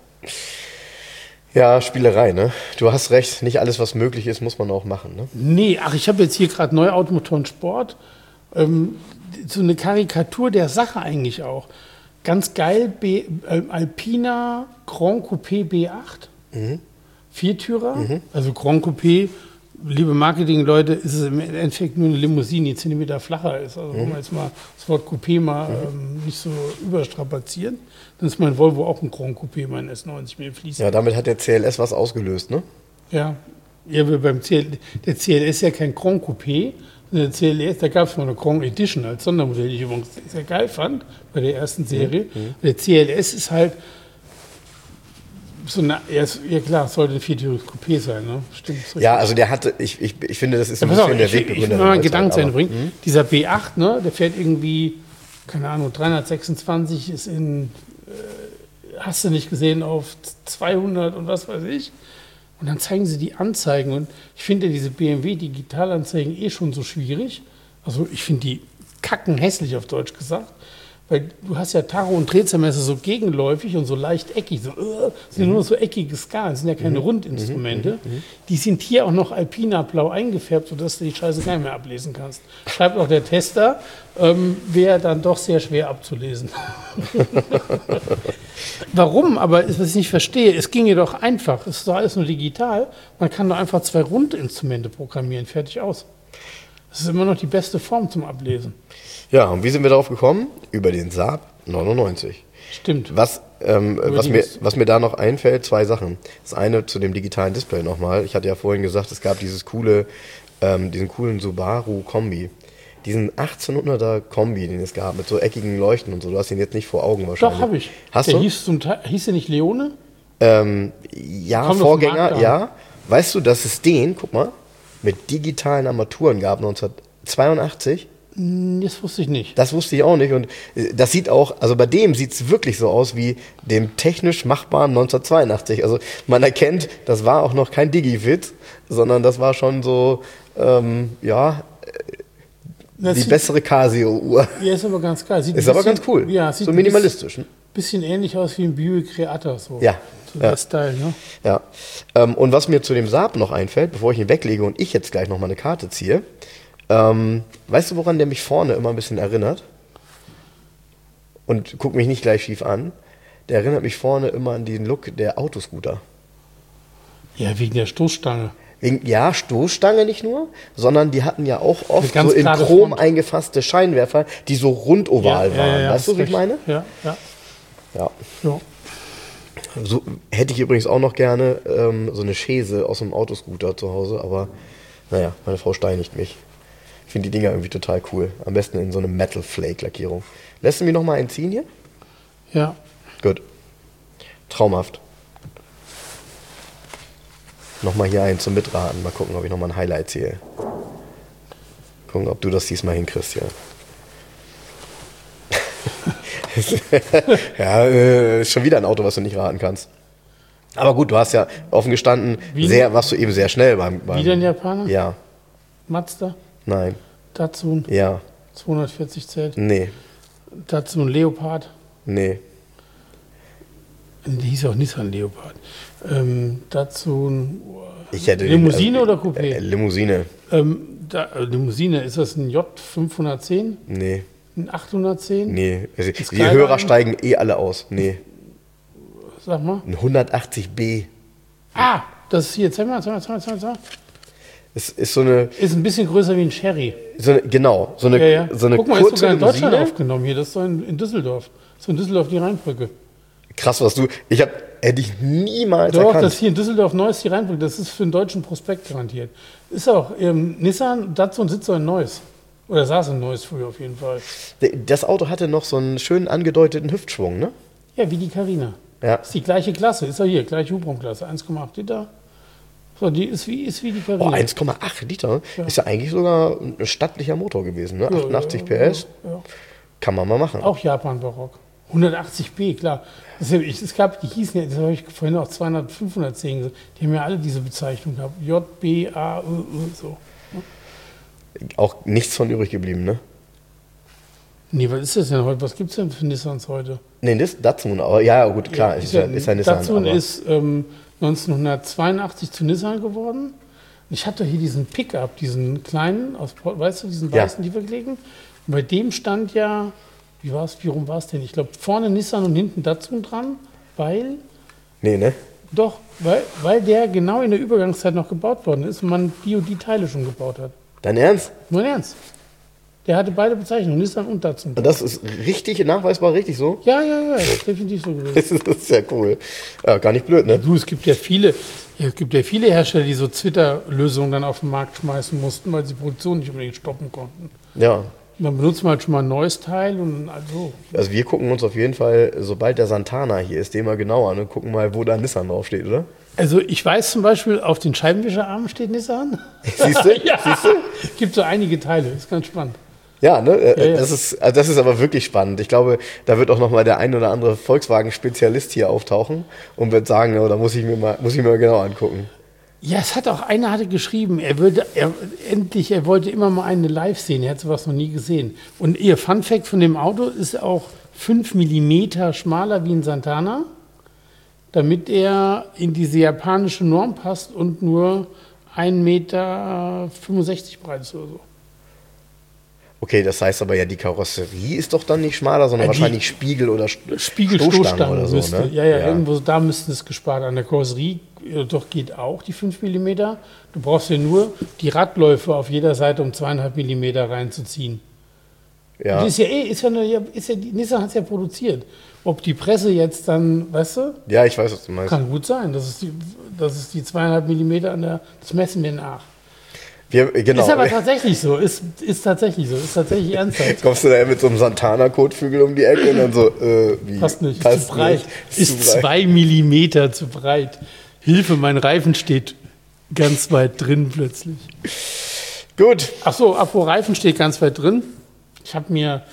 Ja, Spielerei, ne? Du hast recht, nicht alles, was möglich ist, muss man auch machen, ne? Nee, ich habe jetzt hier gerade neue Automotoren Sport. So eine Karikatur der Sache eigentlich auch. Ganz geil, Alpina Grand Coupé B8. Viertürer, also Grand Coupé. Liebe Marketing-Leute, ist es im Endeffekt nur eine Limousine, die Zentimeter flacher ist. Also wenn wir jetzt mal das Wort Coupé mal nicht so überstrapazieren, dann ist mein Volvo auch ein Grand Coupé, mein S90 mit Fließen. Ja, damit hat der CLS was ausgelöst, ne? Ja, der CLS ist ja kein Grand Coupé. Der CLS, da gab es mal eine Grand Edition als Sondermodell, die ich übrigens sehr geil fand bei der ersten Serie. Der CLS ist halt so eine, ja klar, es sollte ein viertüriges Coupé sein, ne? Stimmt. Ja, also der hatte, ich finde, das ist ein Ja, bisschen der ich Wegbegründer. will mal einen Gedanken zu Ende bringen. Dieser B8, ne, der fährt irgendwie, keine Ahnung, 326 ist hast du nicht gesehen, auf 200 und was weiß ich. Und dann zeigen sie die Anzeigen. Und ich finde diese BMW-Digitalanzeigen schon so schwierig. Also ich finde die kacken hässlich, auf Deutsch gesagt. Weil du hast ja Tacho und Drehzahlmesser so gegenläufig und so leicht eckig. Sind nur so eckige Skalen, sind ja keine Rundinstrumente. Die sind hier auch noch Alpina blau eingefärbt, sodass du die Scheiße gar nicht mehr ablesen kannst. Schreibt auch der Tester, wäre dann doch sehr schwer abzulesen. Warum? Aber was ich nicht verstehe, es ging jedoch einfach. Es ist doch alles nur digital. Man kann doch einfach 2 Rundinstrumente programmieren, fertig aus. Das ist immer noch die beste Form zum Ablesen. Ja, und wie sind wir darauf gekommen? Über den Saab 99. Stimmt. Was mir da noch einfällt, 2 Sachen. Das eine zu dem digitalen Display nochmal. Ich hatte ja vorhin gesagt, es gab diesen coolen Subaru Kombi. Diesen 1800er Kombi, den es gab, mit so eckigen Leuchten und so. Du hast ihn jetzt nicht vor Augen wahrscheinlich. Doch, habe ich. Hast der du? Hieß der nicht Leone? Ja, Kommt Vorgänger, auf den Markt ja. Weißt du, dass es den, guck mal, mit digitalen Armaturen gab 1982? Das wusste ich nicht. Das wusste ich auch nicht. Und das sieht auch, also bei dem sieht es wirklich so aus wie dem technisch machbaren 1982. Also man erkennt, das war auch noch kein Digifit, sondern das war schon so, die bessere Casio-Uhr. Ja, ist aber ganz geil. Ist aber ganz cool. Ja, sieht so minimalistisch. Ein bisschen ähnlich aus wie ein Buick Reatta. So. Ja. So der Style, ne? Ja. Und was mir zu dem Saab noch einfällt, bevor ich ihn weglege und ich jetzt gleich nochmal eine Karte ziehe, weißt du, woran der mich vorne immer ein bisschen erinnert? Und guck mich nicht gleich schief an. Der erinnert mich vorne immer an den Look der Autoscooter. Ja, wegen der Stoßstange. Ja, Stoßstange nicht nur, sondern die hatten ja auch oft ganz so in gerade Chrom Front. eingefasste Scheinwerfer, die so rundoval waren. Weißt du, was ich recht. meine? Ja. Ja. So hätte ich übrigens auch noch gerne so eine Chaise aus einem Autoscooter zu Hause, aber naja, meine Frau steinigt mich. Ich finde die Dinger irgendwie total cool. Am besten in so eine Metal Flake Lackierung. Lässt du mich noch mal einen ziehen hier? Ja. Gut. Traumhaft. Nochmal hier einen zum Mitraten. Mal gucken, ob ich nochmal ein Highlight ziehe. Gucken, ob du das diesmal hinkriegst hier. Ja, ist schon wieder ein Auto, was du nicht raten kannst. Aber gut, du hast ja offen gestanden, warst du eben sehr schnell beim Wieder ein Japaner? Ja. Mazda? Nein. Datsun? Ja. 240 Z? Nee. Datsun Leopard? Nee. Die hieß auch Nissan Leopard. Datsun Ich hätte Limousine oder Coupé? Limousine. Limousine, ist das ein J510? Nee. Ein 810? Nee. Also, die Skyline? Hörer steigen alle aus. Nee. Sag mal. Ein 180B. Ah, das ist hier, zeig mal. Es ist so eine. Ist ein bisschen größer wie ein Sherry. Genau. So eine, Ja. So eine Guck mal, ist kurze sogar in Deutschland Limousine. aufgenommen hier. Das ist so in Düsseldorf. So in Düsseldorf die Rheinbrücke. Krass, hätte ich niemals Doch, erkannt. das hier in Düsseldorf Neuss die Rheinbrücke. Das ist für einen deutschen Prospekt garantiert. Ist auch Nissan, Datsun sitzt so in Neuss. Oder saß in Neuss früher auf jeden Fall. Das Auto hatte noch so einen schön angedeuteten Hüftschwung, ne? Ja, wie die Carina. Ja. Ist die gleiche Klasse. Ist ja hier, gleiche Hubraumklasse. 1,8 Liter. So, die ist wie die Carina. 1,8 Liter. Ja. Ist ja eigentlich sogar ein stattlicher Motor gewesen, ne? 88 PS. Ja. Kann man mal machen. Auch Japan-Barock. 180b, klar. Es gab, die hießen ja, das habe ich vorhin auch 200, 510 gesagt, die haben ja alle diese Bezeichnung gehabt. J, B, A, Ö, so. Auch nichts von übrig geblieben, ne? Nee, was ist das denn heute? Was gibt es denn für Nissans heute? Nee, das Datsun, aber ja, gut, klar, ist ja Nissan. Datsun ist 1982 zu Nissan geworden. Ich hatte hier diesen Pickup, diesen kleinen, weißt du, diesen weißen Lieferklägen. Und bei dem stand ja, wie rum war es denn? Ich glaube, vorne Nissan und hinten Datsun dran, weil... Nee, ne? Doch, weil der genau in der Übergangszeit noch gebaut worden ist und man die Teile schon gebaut hat. Dein Ernst? Nur Ernst. Der hatte beide Bezeichnungen, Nissan und Datsun. Und das ist richtig, nachweisbar richtig so? Ja, das ist definitiv so gewesen. Das ist ja cool. Ja, gar nicht blöd, ne? Du, es gibt ja viele Hersteller, die so Twitter-Lösungen dann auf den Markt schmeißen mussten, weil sie die Produktion nicht unbedingt stoppen konnten. Ja. Dann benutzt man halt schon mal ein neues Teil und Also wir gucken uns auf jeden Fall, sobald der Santana hier ist, den mal genauer an und gucken mal, wo da Nissan draufsteht, oder? Also ich weiß zum Beispiel, auf den Scheibenwischerarmen steht Nissan. Siehst du? Ja. Siehst du? Gibt so einige Teile, ist ganz spannend. Ja, ne? Ja. Das ist aber wirklich spannend. Ich glaube, da wird auch noch mal der ein oder andere Volkswagen-Spezialist hier auftauchen und wird sagen, oh, da muss ich mir mal genau angucken. Ja, einer hatte geschrieben, er wollte immer mal eine live sehen, er hat sowas noch nie gesehen. Und ihr Fun Fact von dem Auto ist auch 5 mm schmaler wie ein Santana, damit er in diese japanische Norm passt und nur 1,65 Meter breit ist oder so. Okay, das heißt aber ja, die Karosserie ist doch dann nicht schmaler, sondern wahrscheinlich Spiegel oder Spiegelstoßstangen oder so, müsste, ne? Ja, irgendwo da müssten es gespart. An der Karosserie doch geht auch die 5 mm. Du brauchst ja nur die Radläufe auf jeder Seite um 2,5 mm reinzuziehen. Ja. Nissan hat es ja produziert. Ob die Presse jetzt dann, weißt du? Ja, ich weiß, was du meinst. Kann gut sein. Das ist die 2,5 mm das messen wir nach. Genau. Ist aber tatsächlich so. Ist tatsächlich ernsthaft. Kommst du da mit so einem Santana-Kotflügel um die Ecke und dann so, wie? Passt nicht, ist zu breit. Ist 2 mm zu breit. Hilfe, mein Reifen steht ganz weit drin plötzlich. Gut. Ach so, apropos Reifen steht ganz weit drin. Ich habe mir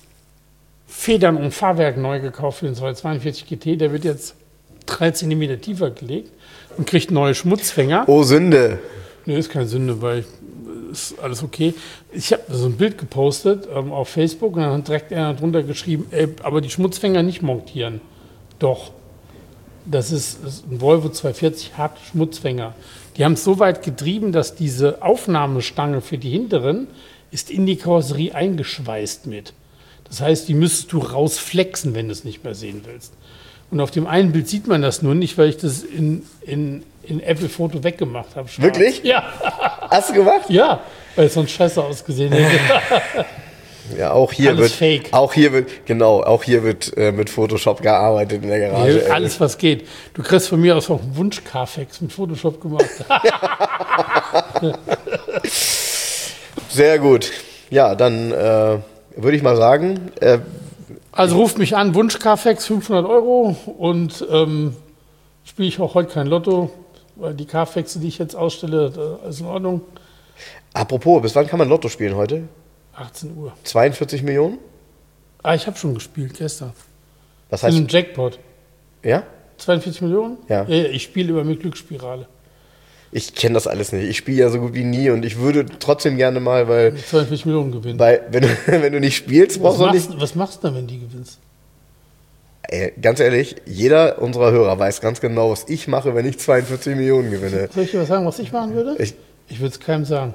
Federn und Fahrwerk neu gekauft für den 242 GT. Der wird jetzt 3 cm tiefer gelegt und kriegt neue Schmutzfänger. Oh, Sünde. Nee, ist keine Sünde, weil ist alles okay. Ich habe so ein Bild gepostet auf Facebook und dann hat direkt einer drunter geschrieben, aber die Schmutzfänger nicht montieren. Doch. Das ist ein Volvo 240 harte Schmutzfänger. Die haben es so weit getrieben, dass diese Aufnahmestange für die hinteren ist in die Karosserie eingeschweißt mit. Das heißt, die müsstest du rausflexen, wenn du es nicht mehr sehen willst. Und auf dem einen Bild sieht man das nur nicht, weil ich das in Apple-Foto weggemacht habe. Wirklich? Ja. Hast du gemacht? Ja, weil es sonst scheiße ausgesehen hätte. Ja, auch hier Alles fake. Auch hier wird mit Photoshop gearbeitet in der Garage. Ja, alles, was geht. Du kriegst von mir aus auch einen Wunsch-Carfax mit Photoshop gemacht. Sehr gut. Ja, dann würde ich mal sagen. Also ruft mich an, Wunsch-Carfax, 500 € und spiele ich auch heute kein Lotto, weil die Carfaxe, die ich jetzt ausstelle, ist in Ordnung. Apropos, bis wann kann man Lotto spielen heute? 18 Uhr. 42 Millionen? Ich habe schon gespielt gestern. Was In heißt? einem Jackpot. Ja? 42 Millionen? Ja. Ich spiele über mit Glücksspirale. Ich kenne das alles nicht. Ich spiele ja so gut wie nie und ich würde trotzdem gerne mal, weil 42 Millionen gewinnen. wenn du nicht spielst, brauchst du nicht. Was machst du denn, wenn die gewinnst? Ey, ganz ehrlich, jeder unserer Hörer weiß ganz genau, was ich mache, wenn ich 42 Millionen gewinne. Soll ich dir was sagen, was ich machen würde? Ich würde es keinem sagen.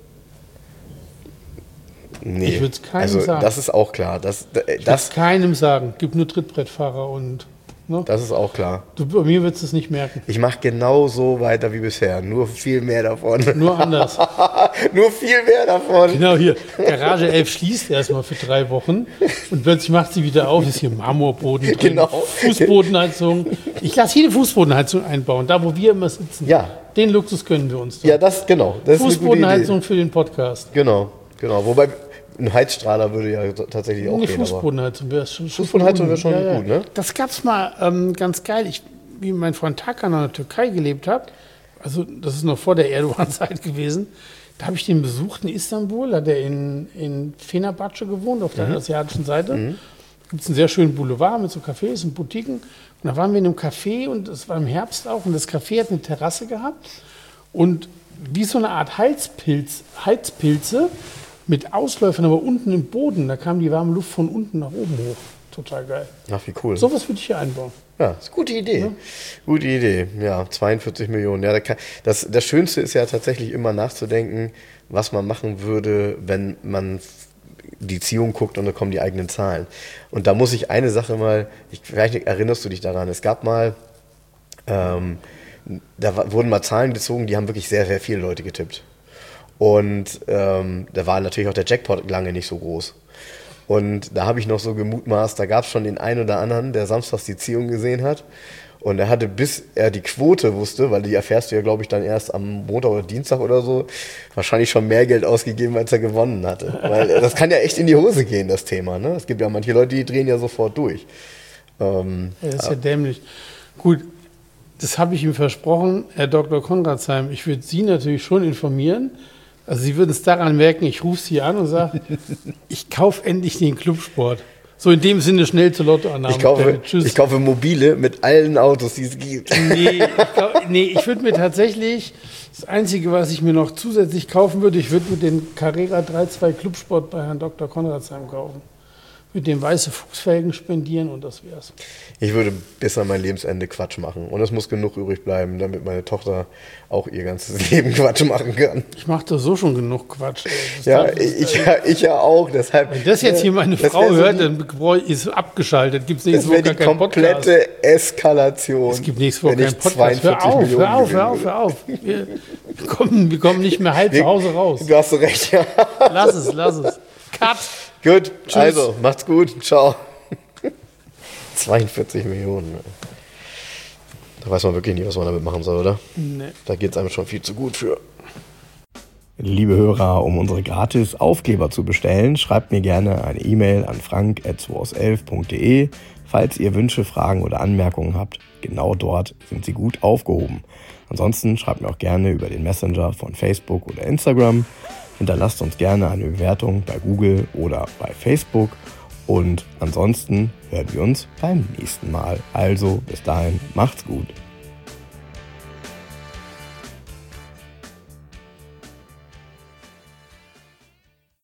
Nee. Ich würde es keinem also, sagen. das ist auch klar. Ich würde es keinem sagen. Gibt nur Trittbrettfahrer und... Ne? Das ist auch klar. Bei mir würdest du es nicht merken. Ich mache genau so weiter wie bisher, nur viel mehr davon. Nur anders. Nur viel mehr davon. Genau hier. Garage 11 schließt erstmal für 3 Wochen und plötzlich macht sie wieder auf. Ist hier Marmorboden drin, Genau. Fußbodenheizung. Ich lasse jede Fußbodenheizung einbauen, da wo wir immer sitzen. Ja. Den Luxus gönnen wir uns. Doch. Ja, das ist eine gute Fußbodenheizung Idee. für den Podcast. Genau. Wobei ein Heizstrahler würde ja tatsächlich auch Eine gehen. Fußbodenheizung wäre schon. Fußbodenheizung wäre schon gut, ne? Das gab es mal ganz geil. Wie mein Freund Tarkan in der Türkei gelebt hat, also das ist noch vor der Erdogan-Zeit gewesen, da habe ich den besucht in Istanbul, hat er in Fenerbahce gewohnt, auf der asiatischen Seite. Da gibt es einen sehr schönen Boulevard mit so Cafés und Boutiquen. Und da waren wir in einem Café und es war im Herbst auch und das Café hat eine Terrasse gehabt und wie so eine Art Heizpilze mit Ausläufern, aber unten im Boden, da kam die warme Luft von unten nach oben hoch. Total geil. Ach, wie cool. Sowas würde ich hier einbauen. Ja, ist eine gute Idee. Ja. Gute Idee. Ja, 42 Millionen. Ja, das Schönste ist ja tatsächlich immer nachzudenken, was man machen würde, wenn man die Ziehung guckt und dann kommen die eigenen Zahlen. Und da muss ich eine Sache mal, vielleicht erinnerst du dich daran, es gab mal, da wurden mal Zahlen gezogen, die haben wirklich sehr, sehr viele Leute getippt. Und da war natürlich auch der Jackpot lange nicht so groß. Und da habe ich noch so gemutmaßt, da gab es schon den einen oder anderen, der samstags die Ziehung gesehen hat. Und er hatte, bis er die Quote wusste, weil die erfährst du ja, glaube ich, dann erst am Montag oder Dienstag oder so, wahrscheinlich schon mehr Geld ausgegeben, als er gewonnen hatte. Weil das kann ja echt in die Hose gehen, das Thema. Ne? Es gibt ja manche Leute, die drehen ja sofort durch. Ja, das ist ja dämlich. Gut, das habe ich ihm versprochen, Herr Dr. Konradsheim. Ich würde Sie natürlich schon informieren. Also Sie würden es daran merken, ich rufe Sie an und sage, ich kaufe endlich den Clubsport. So in dem Sinne schnell zur Lottoannahme. Ich kaufe Mobile mit allen Autos, die es gibt. Nee, ich würde mir tatsächlich, das Einzige, was ich mir noch zusätzlich kaufen würde, ich würde mir den Carrera 3.2 Clubsport bei Herrn Dr. Konradsheim kaufen. Mit dem weiße Fußfelgen spendieren und das wär's. Ich würde bis an mein Lebensende Quatsch machen. Und es muss genug übrig bleiben, damit meine Tochter auch ihr ganzes Leben Quatsch machen kann. Ich mache da so schon genug Quatsch. Ich ja auch. Deshalb, wenn das jetzt hier meine Frau hört, dann ist abgeschaltet. Gibt's nächste Woche gar keinen Podcast. Das wäre die komplette Eskalation. Es gibt nächste Woche keinen Podcast. Hör auf. Wir kommen nicht mehr heil zu Hause raus. Du hast recht, ja. Lass es. Cut. Gut, Tschüss. Also, macht's gut. Ciao. 42 Millionen. Da weiß man wirklich nicht, was man damit machen soll, oder? Nee. Da geht's einem schon viel zu gut für. Liebe Hörer, um unsere gratis Aufkleber zu bestellen, schreibt mir gerne eine E-Mail an frank@2aus11.de. Falls ihr Wünsche, Fragen oder Anmerkungen habt, genau dort sind sie gut aufgehoben. Ansonsten schreibt mir auch gerne über den Messenger von Facebook oder Instagram. Hinterlasst uns gerne eine Bewertung bei Google oder bei Facebook. Und ansonsten hören wir uns beim nächsten Mal. Also bis dahin, macht's gut.